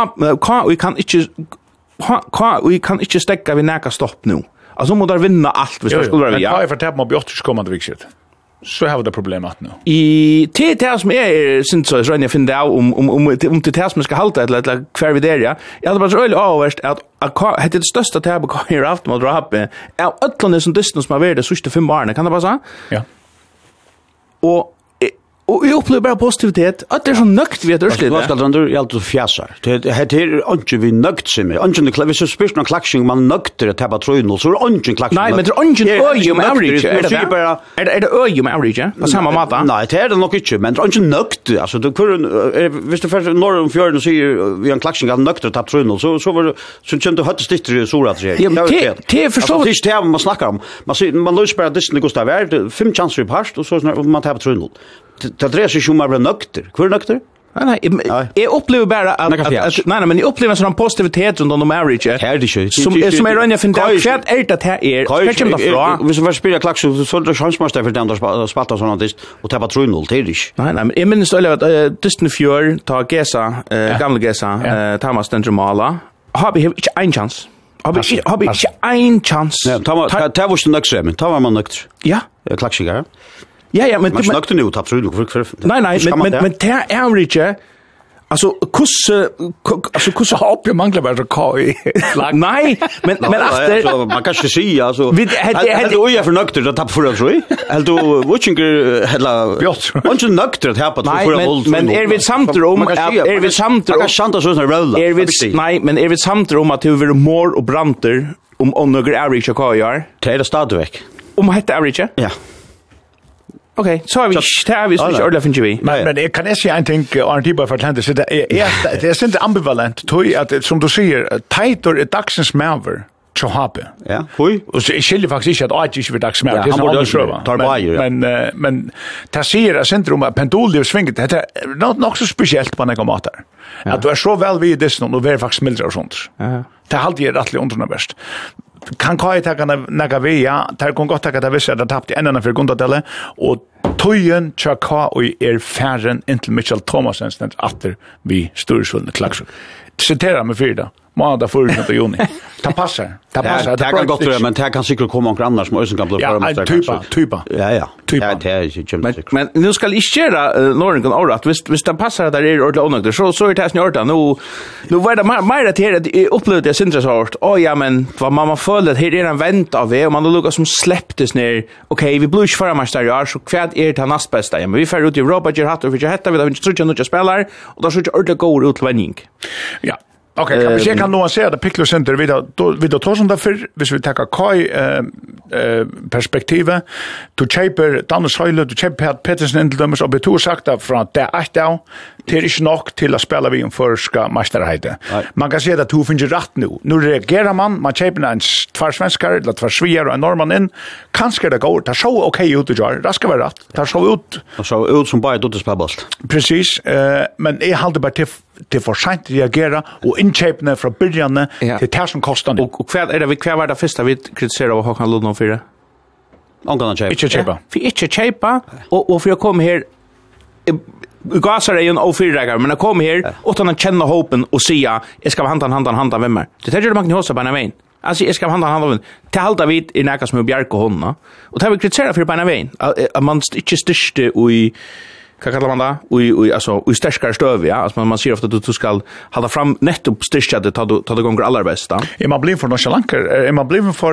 KI kan inte stäcka vid näka stopp nu. Alltså måste vinna allt vi skulle vara ja. Men KI för tapp mot 8 kommande vikset. Så har vi det problemet nu. I det som är syns så är jag finner om det som ska halta eller kvar vid det ja. Jag hade bara så öl överst att det är det största tab i raft mot rappe. Är öllande som distans som har varit det sista 5 åren kan det bara så? Ja. Och jag upplever bara positivitet att det är så nökt vid det Vad ska du allt så fjäsar. Det är inte vi nökt sig med. Inte det klavis så spist någon klaxing man nökter det tabba tröjn och så är inte klaxing. Nej, men det är inte öjum average. Är det öjum average? På samma mata? Nej, det är det nog inte, men det är inte nökt. Alltså du kunde visst det för norr om fjärden så vi en klaxing att nökter tabba tröjn så var så kände hött stitter så att det. Det förstår det är det man snackar om. Man löser bara Disney Gustav värd 5 chanser i past och så man tabba tröjn. Det drar sig som bara nökter. Hur nökter? Nej, jag upplever bara att nej, men jag upplever en sån positivitet runt om marriage. Här det ju. Som är rönja för det kvärt är det här är. Kanske inte bra. Vi ska spela klax så det chansmaster för den där spalta såna dist och tappa 3-0 till dig. Nej, men jag minns att Disney Fjör ta Gesa, gamla Gesa, Thomas Dendromala. Har vi inte en chans. Har vi inte en chans. Ta var det nökt men ta var man nökt. Ja. Klaxiga. Ja, men man snackar nu tapp tror du Nej, men det är average. Alltså kus hopp jag manglar bara KI. Nej, men efter man kan inte säga alltså. Det är ju för nökter att tappa för tror jag. Alltså Voichinger hela. Inte nökter att tappa för men är vi samtidigt om är vi samtidigt kan chanta så rolla. Nej, men är vi samtidigt om att det är more och branter om några average KI är. Det är det stadväck. Om heter average? Ja. Okej, så har vi så ordentligt finns vi. Men det kan jag säga en ting Arne för Atlantis så det är inte ambivalent tror att som du säger tighter ett dagsens maver Chohape. Ja. Hoi. Och så skiljer faktiskt inte att inte vid dagsmav. Det är en söva. Men det ser centrum av pendulum svinget. Det är något så speciellt på några matar. Att du är så väl vid det och du är faktiskt mildare och sånt. Det är alltid rättligt underna bäst. Kan KI ta några via, det kan gott ta det vissa att tappt änden för Gundadale och tojen tjaka och är färren intill Mitchell Thomasen att vi storsvulna klaxor. Citera med 4. måndag 4 juni. Det passar. Det passar. Det kan gott vara, men det kan säkert komma någon annan som också kan bli förmästare. Ja, typa. Ja. Typa. Det är ju jämnt. Men nu ska ich göra Norringen året. Visst det passar där är ordentligt onödigt. Så är det snart nu var det mer att det upplevde jag intressant. Ja, men vad man följer här är en vänt av det och man då lukar som släpptes ner. Okej, vi blir inte förmästare i år så kvart är det näst bästa. Men vi får ut i Europa ger hatt och vi heter vi har inte tror jag spelare och då så är det går utvändning. Ja. Okej, kan vi kan nog se det Picklo Center vid tar som där för hvis vi tar Kai perspektivet to chaper Daniel Söyle to chaper Petersen in dömers och betu sagt från att det är till är nog till att spela vi för ska mästerheite. Man kan se att du finner rätt nu. Nu reagerar man chaper en två svenskar eller två svier och en norrman in. Kanske det går. Det så okej ut att göra. Det ska vara rätt. Det så ut. Och så ut som bara ett spelboll. Precis. Men jag håller bara till för sent reagera och inköpna från början till det som kostar nu. Och kvar är det vi kvar var det första vi kritiserar och Håkan Lundon för det. Ankan köpa. För inte köpa och för jag kom här gasar är ju en ofyrrägare men jag kom här utan att känna hoppen och säga jag ska handa vem är. Det gör man inte hosa på en väg. Alltså jag ska handa till halta vid i näka som Bjarke och honna. Och det har vi kritiserat för på en väg. Att man inte styrste i vad kallar man det? Alltså i starkare stöv, ja. Alltså man ser ofta att du ska hålla fram nettopp styrkade ta det gånger allra bästa. Är man bliven för nonchalanker? Är man bliven för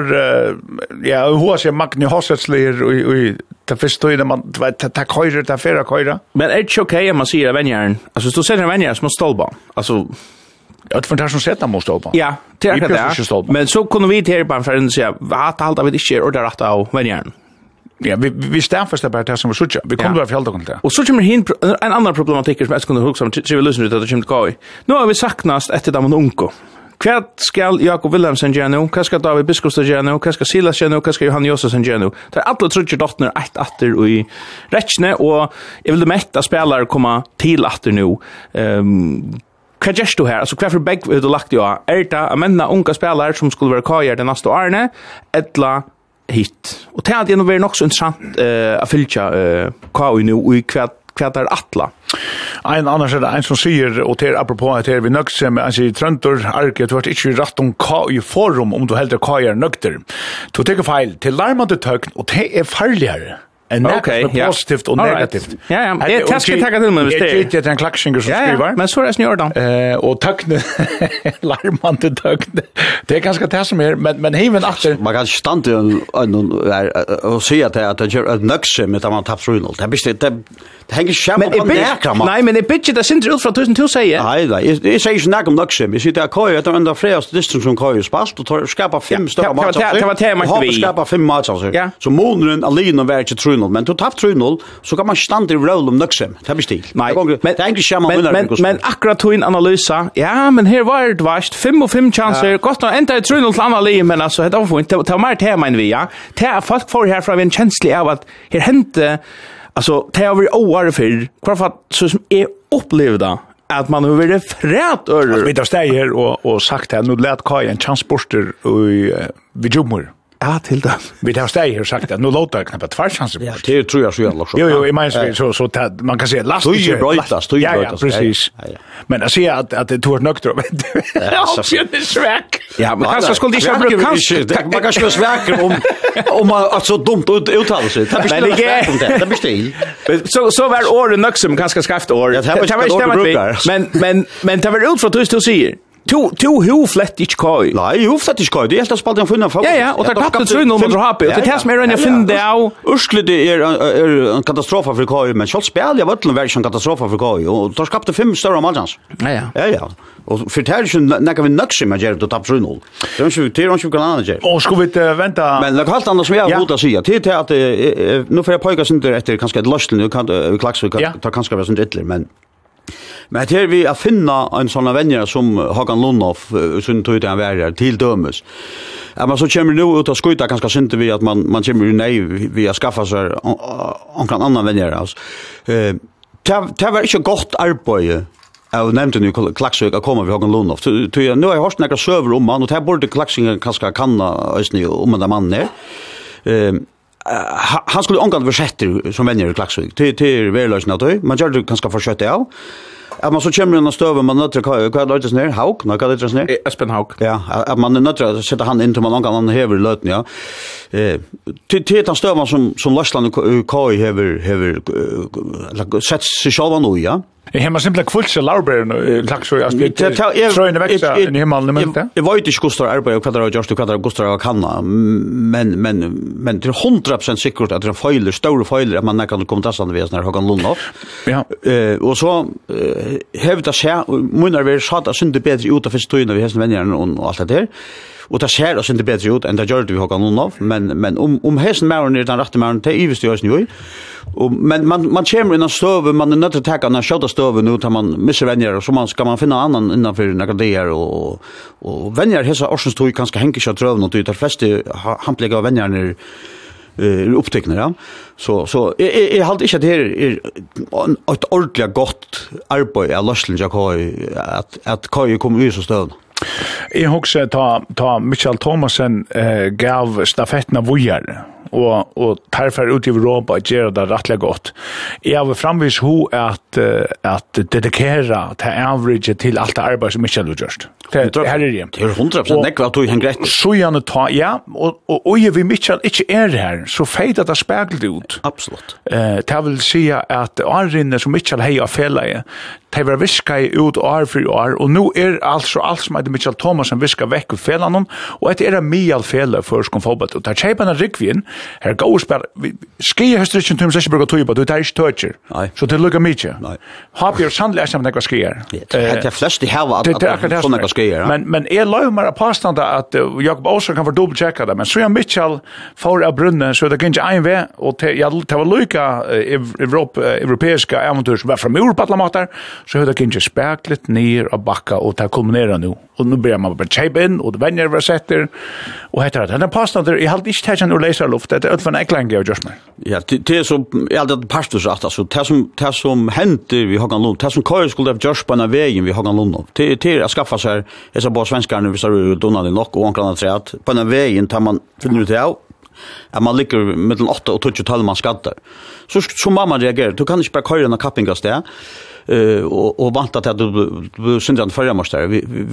hur ser Magni Hassetsler och det förstår ju när man ta köra ta färra köra. Men är det okej om man ser vänjaren? Alltså så ser en vänjare som stolba. Alltså ett fantastiskt sätt att måste stolba. Ja, det är det. Men så kunde vi till på för att säga att allt av det inte är rätt av vänjaren. Ja, vi stämfast det bara det som vi söker. Vi kommer vara fjällt och och så kommer en annan problematik som jag skulle huxa om till vi lyssnar till att det kommer gå. Nu har vi saknast efter dem unko. Kvart ska Jakob Wilhelmsen göra nu? Vad ska David Biskopstad göra nu? Vad ska Silas göra nu? Vad ska Johan Josefsson göra nu? Det är alla trutcher dottner ett atter i rättne och jag vill mätta spelare komma till atter nu. Vad gör du här? Alltså kvar för bägg du lagt jag. Är det att männa unga spelare som skulle vara kajer den nästa årene? Ettla hit. Och det hade nog varit också intressant att fylka KU nu och kvart är attla. En annars är det en som säger, och till apropå att vi nögse med en Tröntor Arke, du har inte rätt om KU forum om du heldur KU är nögter. Du tycker fel till larmande tökn och det är farligare. Positivt och negativt. Ja, det ska ta till med det. Det är en klacksing som skriver. Men så är det snördan. Och tökn larmande tökn. Det är ganska det som är men heven efter man kan stanna och se att det gör ett nöxe med att man tappar runol. Det hänger schysst på näkra. Nej, men det bitch det syns ut från 1000 säger. Nej, det säger ju näkom nöxe. Vi sitter kvar att ändå fräst distans som kvar spast och skapa 5 stora matcher. Det var tema vi. Skapa 5 matcher. Så månaden alene och värd till men du tappar 3-0 så kan man stanna i roll om nöxem. Det blir stil. Nej, men akkurat tog in analysa. Ja, men här var det vart 5 och 5 chanser. Gott att inte 3-0 till andra lag men alltså det var inte ta mer tema än vi ja. Ta folk för här från en känslig av att här hände alltså ta över år för kvar så som är upplevda att man har varit frät över. Vi tar steg här och sagt att nu lät Kaj en chansborster i Vidjumur. Ja, till det. Vi har steg här sagt att nu låter jag knappt tvär chanser. Ja, det tror jag så jävla så. Jo, i minns så man kan säga last. Ja, precis. Men jag ser att det tog nökter. Ja, det är sväck. Ja, men kanske skulle det man kanske vara sväck om man alltså dumt uttalar sig. Det blir stil. Så var åren nöksum ganska skaft år. Men det var ut från du säger. Tu huflet ich koi. Nej, huflet ich koi. Det är helt spalt en funna. Ja, och det tappade 3-0 mot Rapi. Det är som är en finna av. Ursle det är en katastrof för koi, men så spel jag var till en version katastrof för koi och då skapade 5 större matcher. Ja. Och för det här är när vi nöxar med Gerard och tappar 3-0. Det är inte kan annat göra. Och ska vi vänta. Men det helt annat som jag borde säga till att nu får jag pojka inte efter kanske ett löstel nu kan vi klaxa ta kanske vara sånt ytterligare men här vi att finna en sån vänner som Håkan Lundhoff som tog det han var till dömes. Men så kommer nu ut att skjuta ganska synd vi att man kommer nej vi har skaffat sig en annan vänner alltså. Det var inte gott arbete. Jag nämnde nu klaxsök att komma vid Håkan Lundhoff. Nu har jag hört några söver om han och det borde klaxingen kanske kanna om den mannen han skulle omgående försöka som vänner i klaxsök till värlösning att man gör det ganska försöka av. Att man så kommer in och stöver man nötter vad det ner Hauk, vad det ner? Espen Hauk. Ja, att man nötter sätta han in till man någon annan häver löten ja. Till den stöver som Lashland Kai häver sett sig själva nu ja. Jag har simpelt kvults Laurbern tack så jag tror det växer i himmelen men det. Jag vet inte hur stor arbete och kvadrat just kvadrat Gustav kan men till 100% säkert att det är fejler stora fejler att man kan komma till sådana vis när Håkan Lundhoff. Ja. Och så hävda sig munnar vi satt att synda bättre ut av förstående vi hästen vänner och allt det där. Och det ser oss inte bättre ut än det gör det vi Håkan Lundhoff men om hästen mer ner den rätta mer det är just just nu. Och men man kommer in och stöver man är nötter att ta när skjuta stöver nu tar man missar vänner och så man ska man finna annan innanför några där och vänner hesa årsens tror jag kanske hänka sig dröv något ut där flesta handlägga vänner när upptäcknar ja. Så är halt inte att det är ett ordentligt gott arbete av Lashland att Kai kommer ut så stöd. Jag också ta Michael Thomasen gav stafettna vojar och därför ut i Europa att göra det rättligt gott. Jag har framvis att dedikera till average till allt arbete som Michael har gjort. Det här är det. Det är 100% nekva tog han greit. Så gärna ta, ja, och vi Michael inte är här, så fejt att det speglet ut. Absolut. Det vill säga att årinne som Michael hej av fällaje, det var viska ut år för år, och nu är alltså allt som heter Michael Thomasen viska väck ur fällan, och det är en mial fälla för skonfobet, och där tjejparna rikvin, här går spel, skier höstrikken tum särskilt brukar tog på, det är inte toucher, så det lukar mycket. Har vi sannolikt som det skier. Det är flest i halva att sådana skier. Men är löjmar påstående att Jakob Åsson kan få dubbelchecka det, men så är Michael för av brunnen, så det kan inte en väg, och jag tar väl lycka europeiska äventyr som var från Europattlamatar, så hur det kan inte speklet ner och backa och ta kulminera nu. Och nu börjar man bara tjejpa in och det vänjer vad sätter och heter det. Den är påstående, jag har inte täckan ur laserluft, det är ett för en eklange av just mig. Ja, det är så, jag hade ett pastor att alltså, det som händer vid Håkan Lund, det som Kaj skulle ha gjort på den vägen vid Håkan Lund, det är att skaffa sig, jag sa bara svenskar nu, vi sa Donald Nock och anklarna träd, på den vägen tar man, finner ut det av, att man ligger mellan 8 och 12 man skattar. Så man reagerar, du kan inte bara köra en kappingas där, och vanta till att du syns att förra måste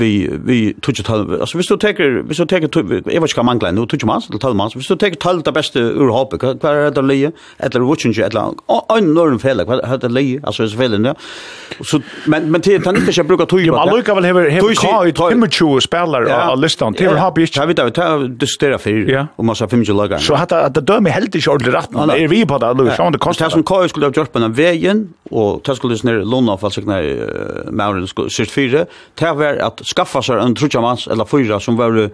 vi touchar alltså vi så tar jag vet inte mangla nu touchar man så tar man så tar det bästa ur hoppet vad är det leje eller watching eller en norm fel vad det leje alltså så fel där så men det kan inte jag brukar tog man lukar väl har immature spelare av listan till hobby jag vet att det stära för och massa 5 lagar så att det dömer helt inte ordentligt rätt är vi på det så det kostar som Kai skulle ha gjort på den vägen och det skulle snä av alltså när Mauren skulle 4 det var att skaffa sig en trutjamans eller 4 som var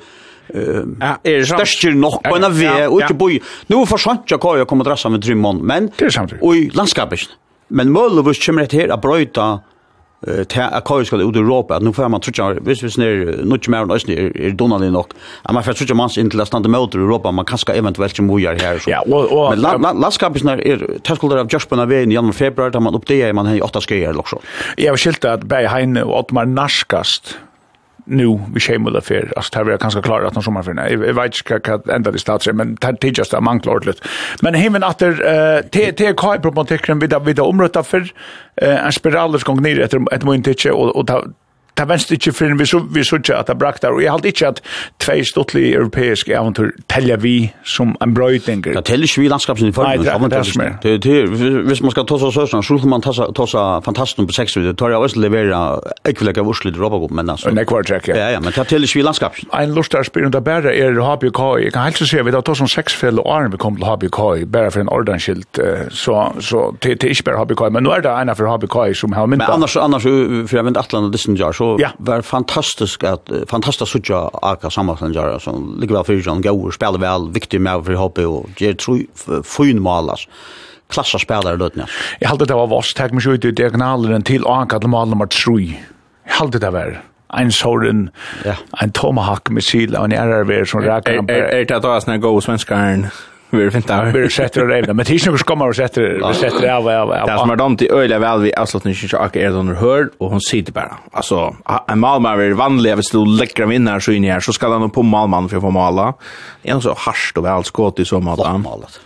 störst nog på en väg och inte bo nu försvann jag kan komma drassa med Drymon men och i landskapet men Möllevus kommer det här att bryta att Kaj skulle ut i Europa nu får man trutja visst ner något mer än östni är Donald nog att man får trutja mans in till att stanna med i Europa man kanske eventuellt som mojar här så men landskapet är tärskulder av just på en väg i januari februari där man uppdaterar man har 8 skeer också jag har skilt att Berg Heine och Ottmar Narskast nu vi schemular för alltså tar vi kanske klara att någon sommarfärna jag vet inte vad ända det startar men det är just man klart men hemmen att det Kai problematiken vid området för en spiralers gång ner efter ett måntiche och det vänster inte för vi så att det braktar och jag har inte att två stottliga europeiska äventyr tälja vi som en bröjtinger. Det täljer ju landskapsinformation. Det hvis man ska ta så så skulle man ta fantastiskt på 6 det tar jag också leverera ekvilliga vursligt robot men alltså. Nej kvar check. Ja men det täljer ju landskap. En lustar spelande bättre är HBK. Jag kan helt se vi då tar som 6 fel och arm vi kom till HBK bara för en ordenskilt så det är inte bara HBK men nu är det ena för HBK som har men annars för jag vet Atlant Dissenger så var fantastiskt sucha aka sammanhållningar som ligger väl för John Gower spelar väl viktigt med för HP och ger fin målas klassa spelare då nu. Jag hade det var vars tag mig ut i diagonalen till aka mål nummer 3. Jag hade det var en sådan en tomahawk missil och en RRV som räcker är det att såna go svenskar Vi fint där. Vi sätter det där. Men det är ju kommer och sätter av. Det som de till öliga väl vi avslutningen så att är under hör och hon sitter bara. Alltså en malman är vanlig hvis du läckra vinnar så in här så ska han på malman för att få mala. Det är så harst och väl skott i så malan.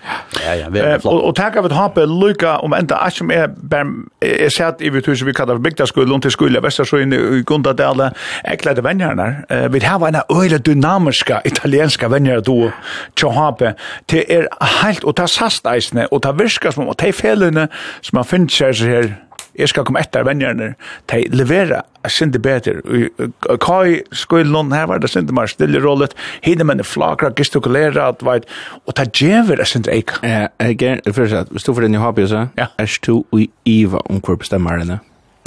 Ja, och tacka för att ha på lucka om inte att som är sett i vet hur så vi kallar bygda skulle till skulle västra så in i Gundadale äcklade vännerna. Vi har en öle dynamiska italienska vänner då Chohape till helt och ta sastaisne och ta virka som och ta felene som man finner sig här jag ska komma efter vännerna ta levera synte bättre Kai skulle någon här var det synte mer stilla rollet hinner man flakra gestikulera att vet och ta gever synte ek again för att stå för den hobby så S2 och Eva kvar bestämmarna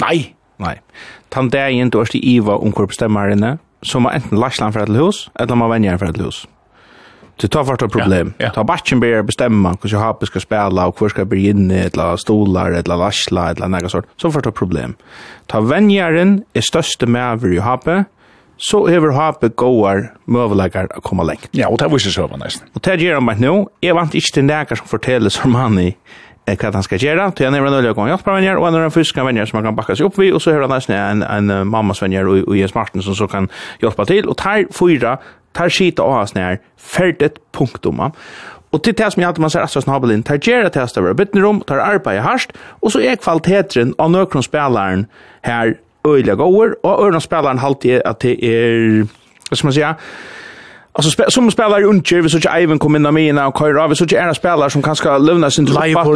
nej tant där inte då Eva kvar bestämmarna som man enten Larsland för ett hus eller man vänner för ett hus. Det tar vart ett problem. Ta batchen ber bestämma hur jag har ska spela och hur ska bli in eller stolar eller lassla eller något sånt. Så får det problem. Ta vänjaren är största med vi har så över har går möjligheter att komma långt. Ja, och det visar så var nästan. Och det gör de nu. Jag vant inte den där som fortäller som han i vad han ska göra. Till han är några gånger jag vänjer och andra fysiska vänjer som man kan backa sig upp vid och så hör han nästan en mammas vänjer och Jens Martin som så kan hjälpa till och tar fyra tar skita och has när färdigt punktum. Och till det som jag alltid man säger att snabelin tar gera testa över bitten rum tar arbete harst och så är kvaliteten av nökron spelaren här öliga går och örna spelaren alltid att det är vad ska man säga alltså som spelar under vi så att även kommer in mina och köra vi så att är spelare som kanske lövna sin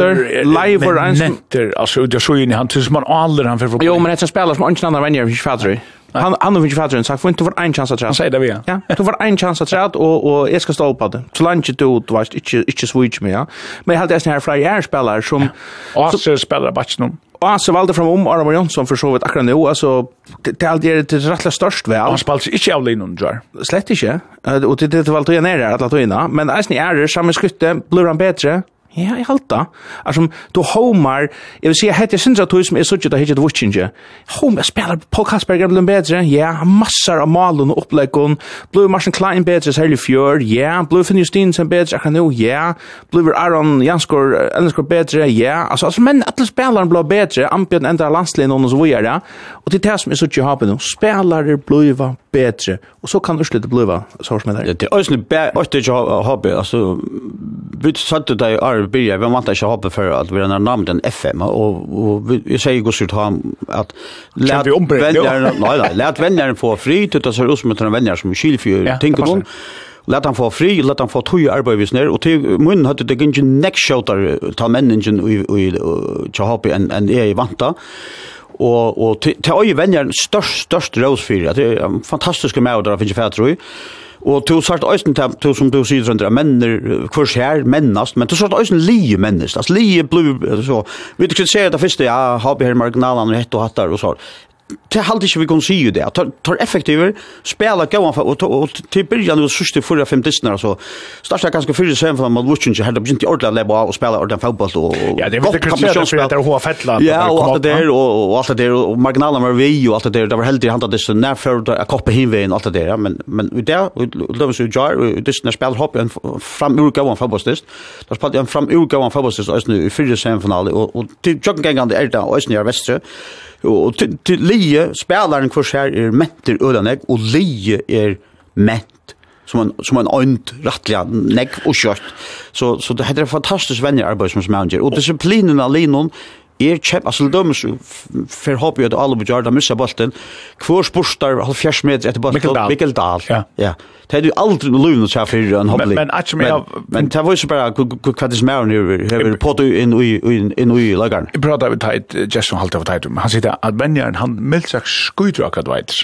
live och netter alltså det så in i han tills man aldrig han för jo men det är spelare som inte andra vänner vi fattar han har inte fattat sagt får inte för en chans att träna. Säg det vi. Ja, du får en chans att träna och jag ska stå på det. Så långt du vet inte switch med ja. Men jag hade nästan här flera spelare som också spelar batchen. Och så valde från Armor Jonsson för så vet akkurat nu alltså det är det rätt störst väl. Han spelar inte av linan jar. Slett inte. Och det valde jag ner där att låta men alltså ni är det samma skytte blir han bättre. Ja, jag halta. Alltså du homar, jag vill säga heter syns att som är så att det heter watchinge. Homer spelar Paul Kasperger blir bättre. Ja, massor av mål och upplägg. Blue Martin Klein bättre så här i fjör. Ja, Blue Finn Justin sen bättre kan nu. Ja, Blue Aaron Janskor Elskor bättre. Ja, alltså men att spelaren blir bättre. Ampion ändrar landslinjen och så vidare. Och det är som är så att jag har nu. Spelare blir bättre. Och så kan urslutet bli så som det. Det är alltså det jag har alltså vi satte det är börja vi måste inte hoppa för att vi har namnet en FM och vi säger gå så att låt vännaren få fri till att så ut som en vänner som skilfjör tänker på låt han få fri låt han få två arbetsvisner och till mun hade det inte next shooter ta männingen och hoppa en är vanta och till öj vänner störst rosfyr det är en fantastisk mängd där finns jag tror jag. Och till sort östen till som du säger sånt männer kurs här männast men till sort östen lie männast alltså lie blue så vi tycker säga det första jag har här marginalen och hett och hattar och så det halde inte vi kan se ju det tar effektivare spela gå och till början då sista förra 50-snarna så starta ganska för sen för man watching ju hade begynt ordentligt lägga och spela ordentligt fotboll och ja det var det för att det har fettlat ja och allt det där och allt det där och marginalen var vi och allt det där det var helt i handa det så när för att koppa hinvägen allt det där men vi där då så jar det när spel hopp en fram urgåvan fotbollstest då spelade en fram urgåvan fotbollstest alltså nu i fjärde semifinal och till joggingande är det och i västra och till Lie spelaren kurs här är mätter ödanägg och Lie är mätt som en ont rättliga nägg och kött så det heter fantastiskt vännerarbete som manager och disciplinen av linon är chef alltså de för hobby att alla bejar de missa bollen kvar sportar 70 meter efter bollen Mikkel Dahl ja det är ju aldrig lugn så här för en hobby men det var ju bara kvadris mer nu har på in i lagan jag pratar med tight Jason halt av tight han säger att Benjamin han milsak skudrakad vet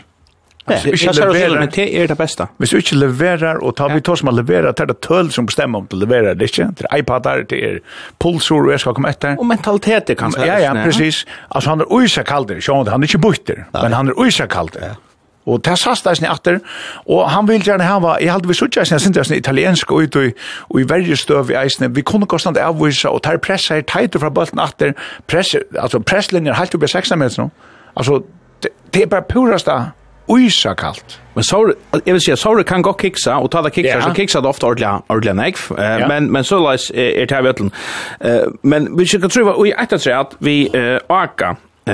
det är det bästa. Hvis du inte leverar och tar vi tar som leverar tar det tull som bestämmer om du leverar det inte. Det är iPadar, det är pulsor och jag ska komma efter. Och mentaliteten kanske. Ja, precis. Alltså han är oisa kalder, så han är inte butter, men han är oisa kalder. Och det sastas ni åter och han vill gärna ha jag hade vi såg jag sen det italienska ut och i varje stöv i isen vi kunde konstant avvisa och tar pressa tighter från bollen åter press alltså presslinjen helt upp i 6 meter nu. Alltså det är bara purasta uisakalt. Men så jag vill säga så kan gå kicksa och ta det kicksa så kicksa det ofta ordentligt nekv. Men så läs är det här vetlen. Men vi ska tro vad vi att säga att vi aka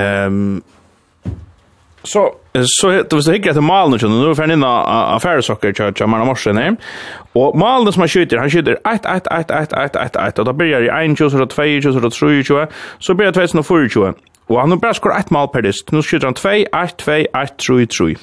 så det var så hyggligt att malen nu för in affärssocker till Marna Morsen och malen som han skjuter 1 och då börjar i 1 och 2 och 3 så börjar 2024 och han bara skor 1 mål per dist. Nu skjuter han 2 1 2 1 3 3.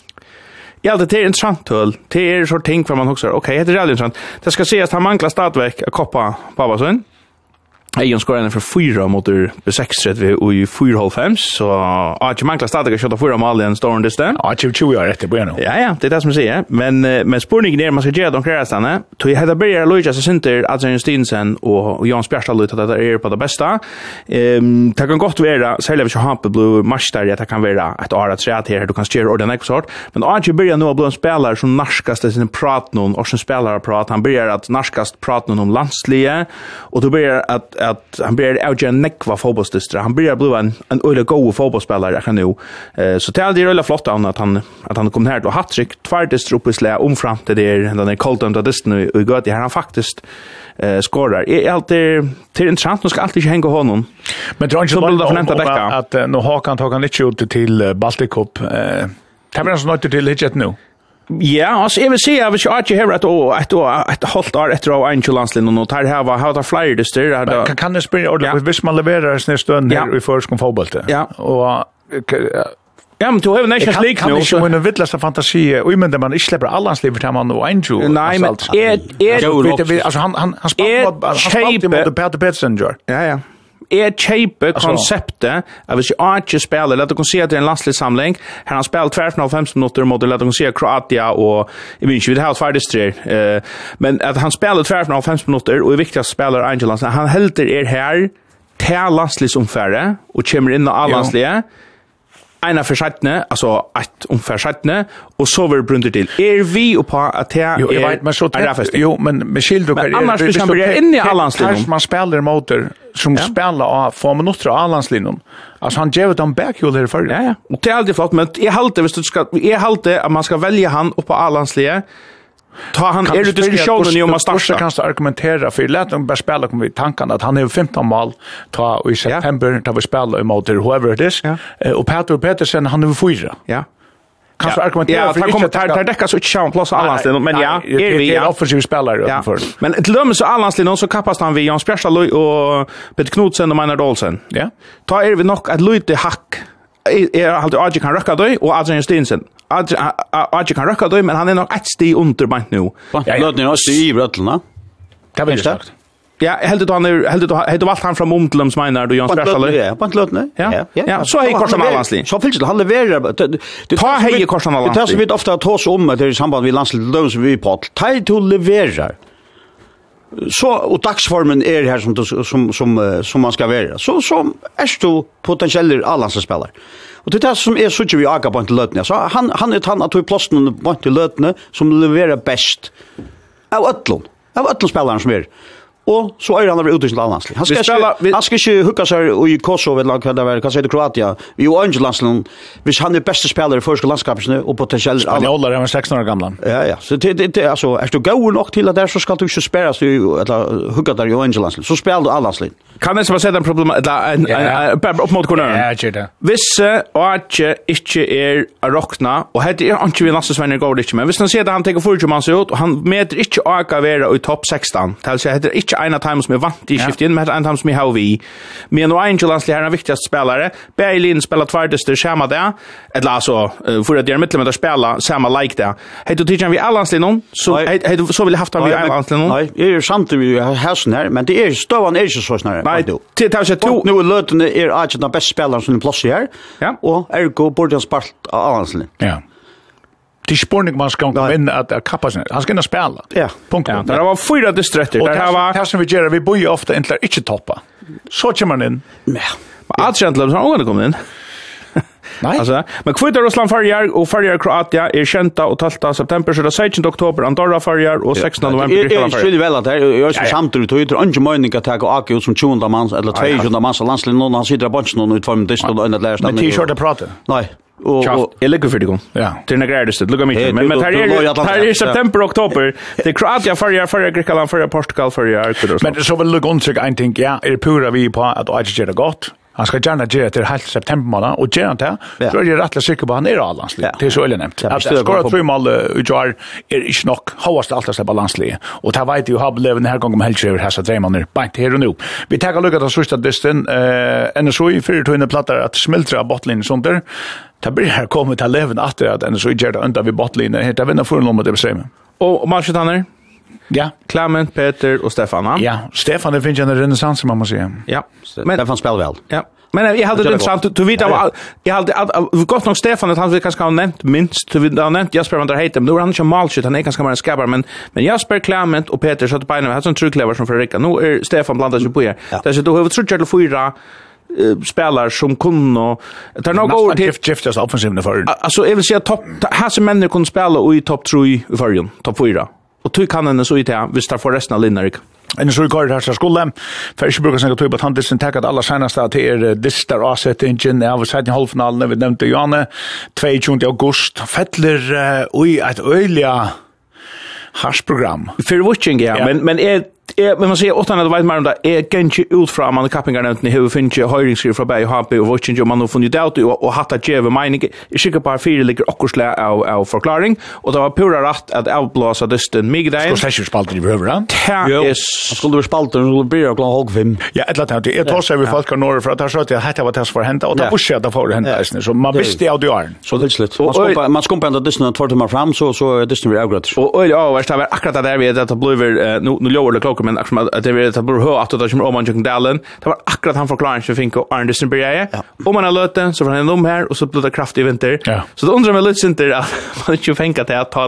Ja, det är intressant tull. Det är så ting för man också. Okej, det är väldigt intressant. Det ska sägas att han manglar stadverk att koppa Pavasson. Ejon skorar för 4 mot B6 i 4,5 så att jag manglar stadverk att köra 4 mål i en stor distans. Ja, 20 år efter början. Ja, det är det som jag säger. Men spårningen är man ska göra de krästanna. Då jag hade börjat Luigi Center, Adrian Stinsen och Jan Spjärstad att det är på det bästa. Det kan gott vara särskilt så Hampe Blue match där det kan vara ett år att säga att här du kan styra ordentligt sort. Men att jag börjar nu att bli en spelare som narskast sin prat någon och som spelare prat han börjar att narskast prata om landslige och då börjar att han börjar out en nekva fotbollsdistra. Han börjar bli en öle god fotbollsspelare kan nu. Så det är det öle flott att han kom här och hattrick tvärdistrop omfram till den är Colton där det nu och gott han faktiskt skorar. Är alltid till intressant man ska alltid hänga honom. Men tror inte att nu Håkan tar han lite ut till Baltic Cup. Tar han så något till legit nu. Ja, alltså jag vill säga att jag inte har ett halvt år efter av Einchlandslinjen och tar här flyr det styr. Kan det spela ordentligt hvis man levererar sin stund här i förskon fotboll. Ja. Och ja, men du har Nations League nu. Kan det ju en vittlaste fantasi och men man inte släpper allanslivet här man och Einchu. Nej, men alltså han spelar mot Peter Petsen gör. Ja. Shape konceptet av att jag inte spelar låt oss se att det är en landsligssamling här han spelar 2,5 minuter mot låt oss se Kroatien och i vinst vi det här färdigt men att han spelar 2,5 minuter och är viktigt att spela Angelas han helt här till landsligsomfärde och kommer in och allansliga ena försättne alltså ett omfärsättne och så var brunt till vi och på att det är men så men med skildro kan annars vi kan börja in i allanslinjen man spelar motor som spelar av 5 minuter av allanslinjen alltså han ger dem backhjul här för ja och det är aldrig flott men jag halte visst du ska jag halte att man ska välja han upp på allanslinjen ta han är det diskussionen om att starta kan argumentera för låt dem bara spela kommer vi tankarna att han är 15 mål ta i september tar vi spela emot whoever it is och Peter Petersen han är 4 ja kanske argumentera för han kommer ta täcka så inte plus Allanslinjen men ja är vi offensiv spelare för men till dömes så Allanslinjen så kappas han vi Jan Spjärstad och Peter Knudsen och Magnus Olsen ja ta är vi nog att lite hack är alltid Adje kan röka då och Adrian Stinsen Adje kan röka då men han är nog ett steg under bant nu låt ni oss i brötlarna det vill sagt ja helt han heter valt han från Omtlums menar du Jan Spjärstad ja på låtne ja så är korsan Allanslinjen så finns det han levererar ta hej korsan Allanslinjen det tar så vi ofta tos om att det är i samband med landslivet som vi på ta till levererar så och dagsformen är det här som man ska vara så som är du potentiellt allansspelare och det är det som är så vi aga på till lötne så han är han att ta platsen på till lötne som levererar bäst av Ötlund spelaren som är och så är han över utrustning landslag. Han ska ju hooka sig i Kosovo eller vad säger Kroatien. Vi och Angelandsland, hvis han är bästa spelare för första landskapet nu och potentiellt alla håller han 16 år gamla. Ja. Så det alltså är du går nog till att där så ska du ju spelas du eller hooka där i Angelandsland. Så spelar du allansland. Kan det så vara ett problem där upp mot corner. Ja, det är. Visse och att inte är rockna och hade inte vi nästan Sven går det men hvis han ser att han tar för man så ut och han mäter inte aka vara i topp 16. Alltså heter inte ena time som är vant i skiften med en time som är how vi. Men och Angelands är den viktigaste spelare. Berlin spelar tvärdister schema där. Eller alltså för att göra mittlemmer spela samma like där. Hej då tycker vi Allanslinjen så vill haft vi Allanslinjen. Nej, det är samtidigt hästen här men det är stövan är inte så snarare. Nej, till tar sig två nu löten är att den bästa spelaren som plats här. Ja. Och Ergo borde spalt Allanslinjen. Ja. Det spårning man ska komma in att kappas. Han ska spela. Ja. Punkt. Ja, det var 4 distrikter. Det här var som vi gör vi bor ju ofta inte toppa. Så kommer man in. Ja. Adjuntlös har också kommit in. Nej. Alltså, men kvittar Ryssland förjar Kroatien är 10 och 12 september så det 16 oktober Andorra förjar och 16 november Grekland förjar. Det är väl att det är så samtidigt och det är inte meningen att ta och ut som 20 man eller 200 man så landslinjen någon han sitter på bunchen och utformar det stod under lärs. Men t-shirt att prata. Nej. Och är lika för det går. Ja. Till några grader så lugga mig. Men här är september oktober. Det Kroatien förra Grekland förra Portugal förra Ecuador. Men så vill lugga ons jag tänker ja, är pura vi på att jag gör det gott. Han ska gärna göra till helt september månad och gärna det. Så är det rätt säker på han är allanslig. Det är så eller nämnt. Att skora 2 mål utjar är inte nog. Hårdast allt att balanslig. Och det vet ju har blivit den här gången med helger här så 3 månader. Bänkt här och nu. Vi tar lugga att sista disten NSOI 4 plattor att smältra bottlen sånt där. Det blir här kommer till leven att NSOI gör det under vid bottlen. Det vinner för någon med det bestämmer. Och matchtaner. Ja, Clement, Peter och Stefan. Ja, Stefan det finns en renässans man måste säga. Ja, men Stefan spelar väl. Ja. Men jag hade det intressant att veta jag hade gott nog Stefan att han vill kanske ha nämnt minst så vi har nämnt Jasper van der Heiten men då han inte malshit han är ganska mer skabbar men Jasper, Clement och Peter så att på har sån trucklever som för Rickard. Nu är Stefan blandas ju på er. Det så då har vi tror jag 4 spelare som kunde ta några år till Jeffers offensiven för. Alltså jag vill säga topp här som människor kunde spela i topp 3 i förrjun, topp 4. Och du kan den så i det visst där för resten av linjen. En så går det här så skulle för jag brukar säga att han distanterat alla senaste till distar avsättningen av sidan halvfinalen vi nämnde Johanne 22 augusti fettler oj ett öliga harsprogram för watching men men man ser åttan att vet mer om det är kanske ut från man kappingar nämnt ni hur finns ju höjringsskriv från Bay HP och watching ju man har funnit ut och hatta geva mening är skicka på 4 ligger okkursla av förklaring och det var pura rätt att outblåsa distan migdagen så session spalten i behöver han ja skulle du spalten skulle bli och klart 5 ja ett lat det är toss över folk norr för att ha sagt att det var test för hända och det pusha det för hända så man visste av det är så det slut man ska på distan att få fram så distan blir avgrätt och ja vart det var akkurat där vi att det blev nu lower the men att det var att börja att det kommer om man Dalen det var akkurat han förklarar sig finko Arne Dissenberg om man har lött den så från de här och så blir det kraftig vinter så då undrar man lite inte att man inte tänka att ta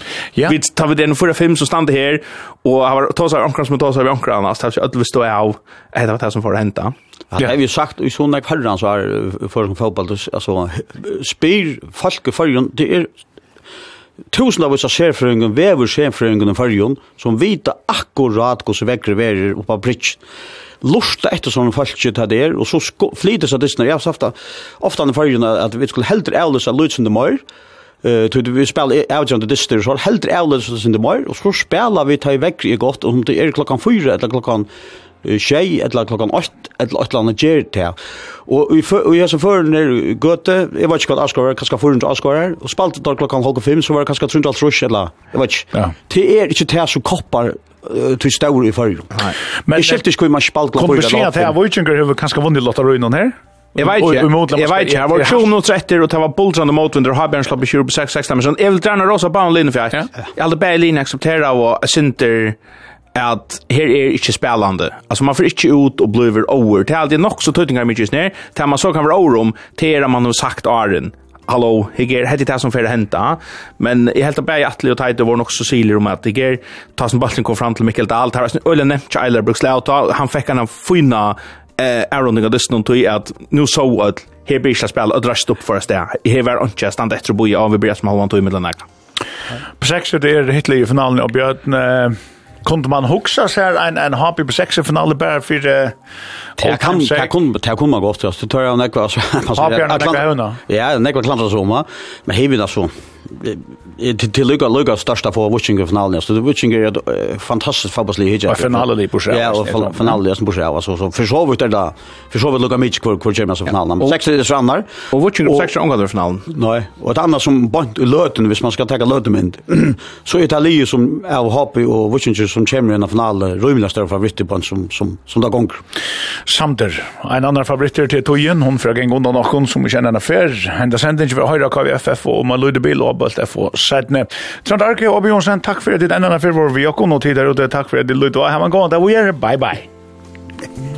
vi tar vi den förra 5 som stannade här och har tagit ankras med tagit ankrarna så att vi står av det var det som får hända. Ja, har vi sagt i såna herran så är för fotboll alltså spel folk för det är tusen av oss chefrungen väver chefrungen i förjon som vita akkurat hur så väcker ver på bridge lusta efter sån falskhet här där och så flyter så det när jag har ofta i förjon att vi skulle helt ärligt så luts in the more till vi spelar out on the distance så helt ärligt in the more och så spelar vi ta väck i gott om det är klockan 4 eller klockan 6 eller klockan 8 eller ett annat ger det och jag så för när gott jag vet inte vad Oscar kanske för inte Oscar och spalt då klockan 5 så var det kanske trunt allt rush eller jag vet inte det är inte det så koppar till stor i förr men det skiftar ju man spalt klockan på det där var ju inte hur kanske vunnit lotteriet någon här jag vet inte jag var 2:30 och det var bultrande motvind och Habern slapp i 26:16 men jag vill träna rosa banan för jag hade Berlin acceptera och center att här är inte spelande. Alltså man får inte ut och blir over. Det är alltid nog så tydningar mycket ner. Det man så kan vara over om till man har sagt Aren. Hallå, jag heter det som för att hämta. Men jag helt bara Atli och Taito var också siler om att det tar som bollen kom fram till Mikael allt här. Ölen nämnt Tyler Brookslout han fick en fina avrunding av det någon tog att nu så att här blir det spel och drast upp för oss där. Här var inte stand efter boja av vi blir som halvan tog i mellan där. På 6 det är Hitler i finalen och Björn kunde man huxa sig en HP på 6-final bara för det kan man gå efter så tar jag några så ja några klantar så men hevina så till lycka största för watching finalen så det watching är fantastiskt fotbollslig hit finalen på själva ja och finalen som på själva så försov ut där försov lucka mycket för Champions finalen 6 är det rannar och watching på 6 omgångar finalen nej och ett annat som bort löten hvis man ska ta löten så Italien som är HP och watching som champion av finalen rumlastar favorit på som där gång Samter en annan favorit till Tojen hon frågar en gång någon som känner en affär ända sände inte höra KVFF och man lyder bil och bolt FO Sedne Trond Arke och Björn tack för det ända för vår vi och tid där och tack för det lyder ha man gå där vi är bye bye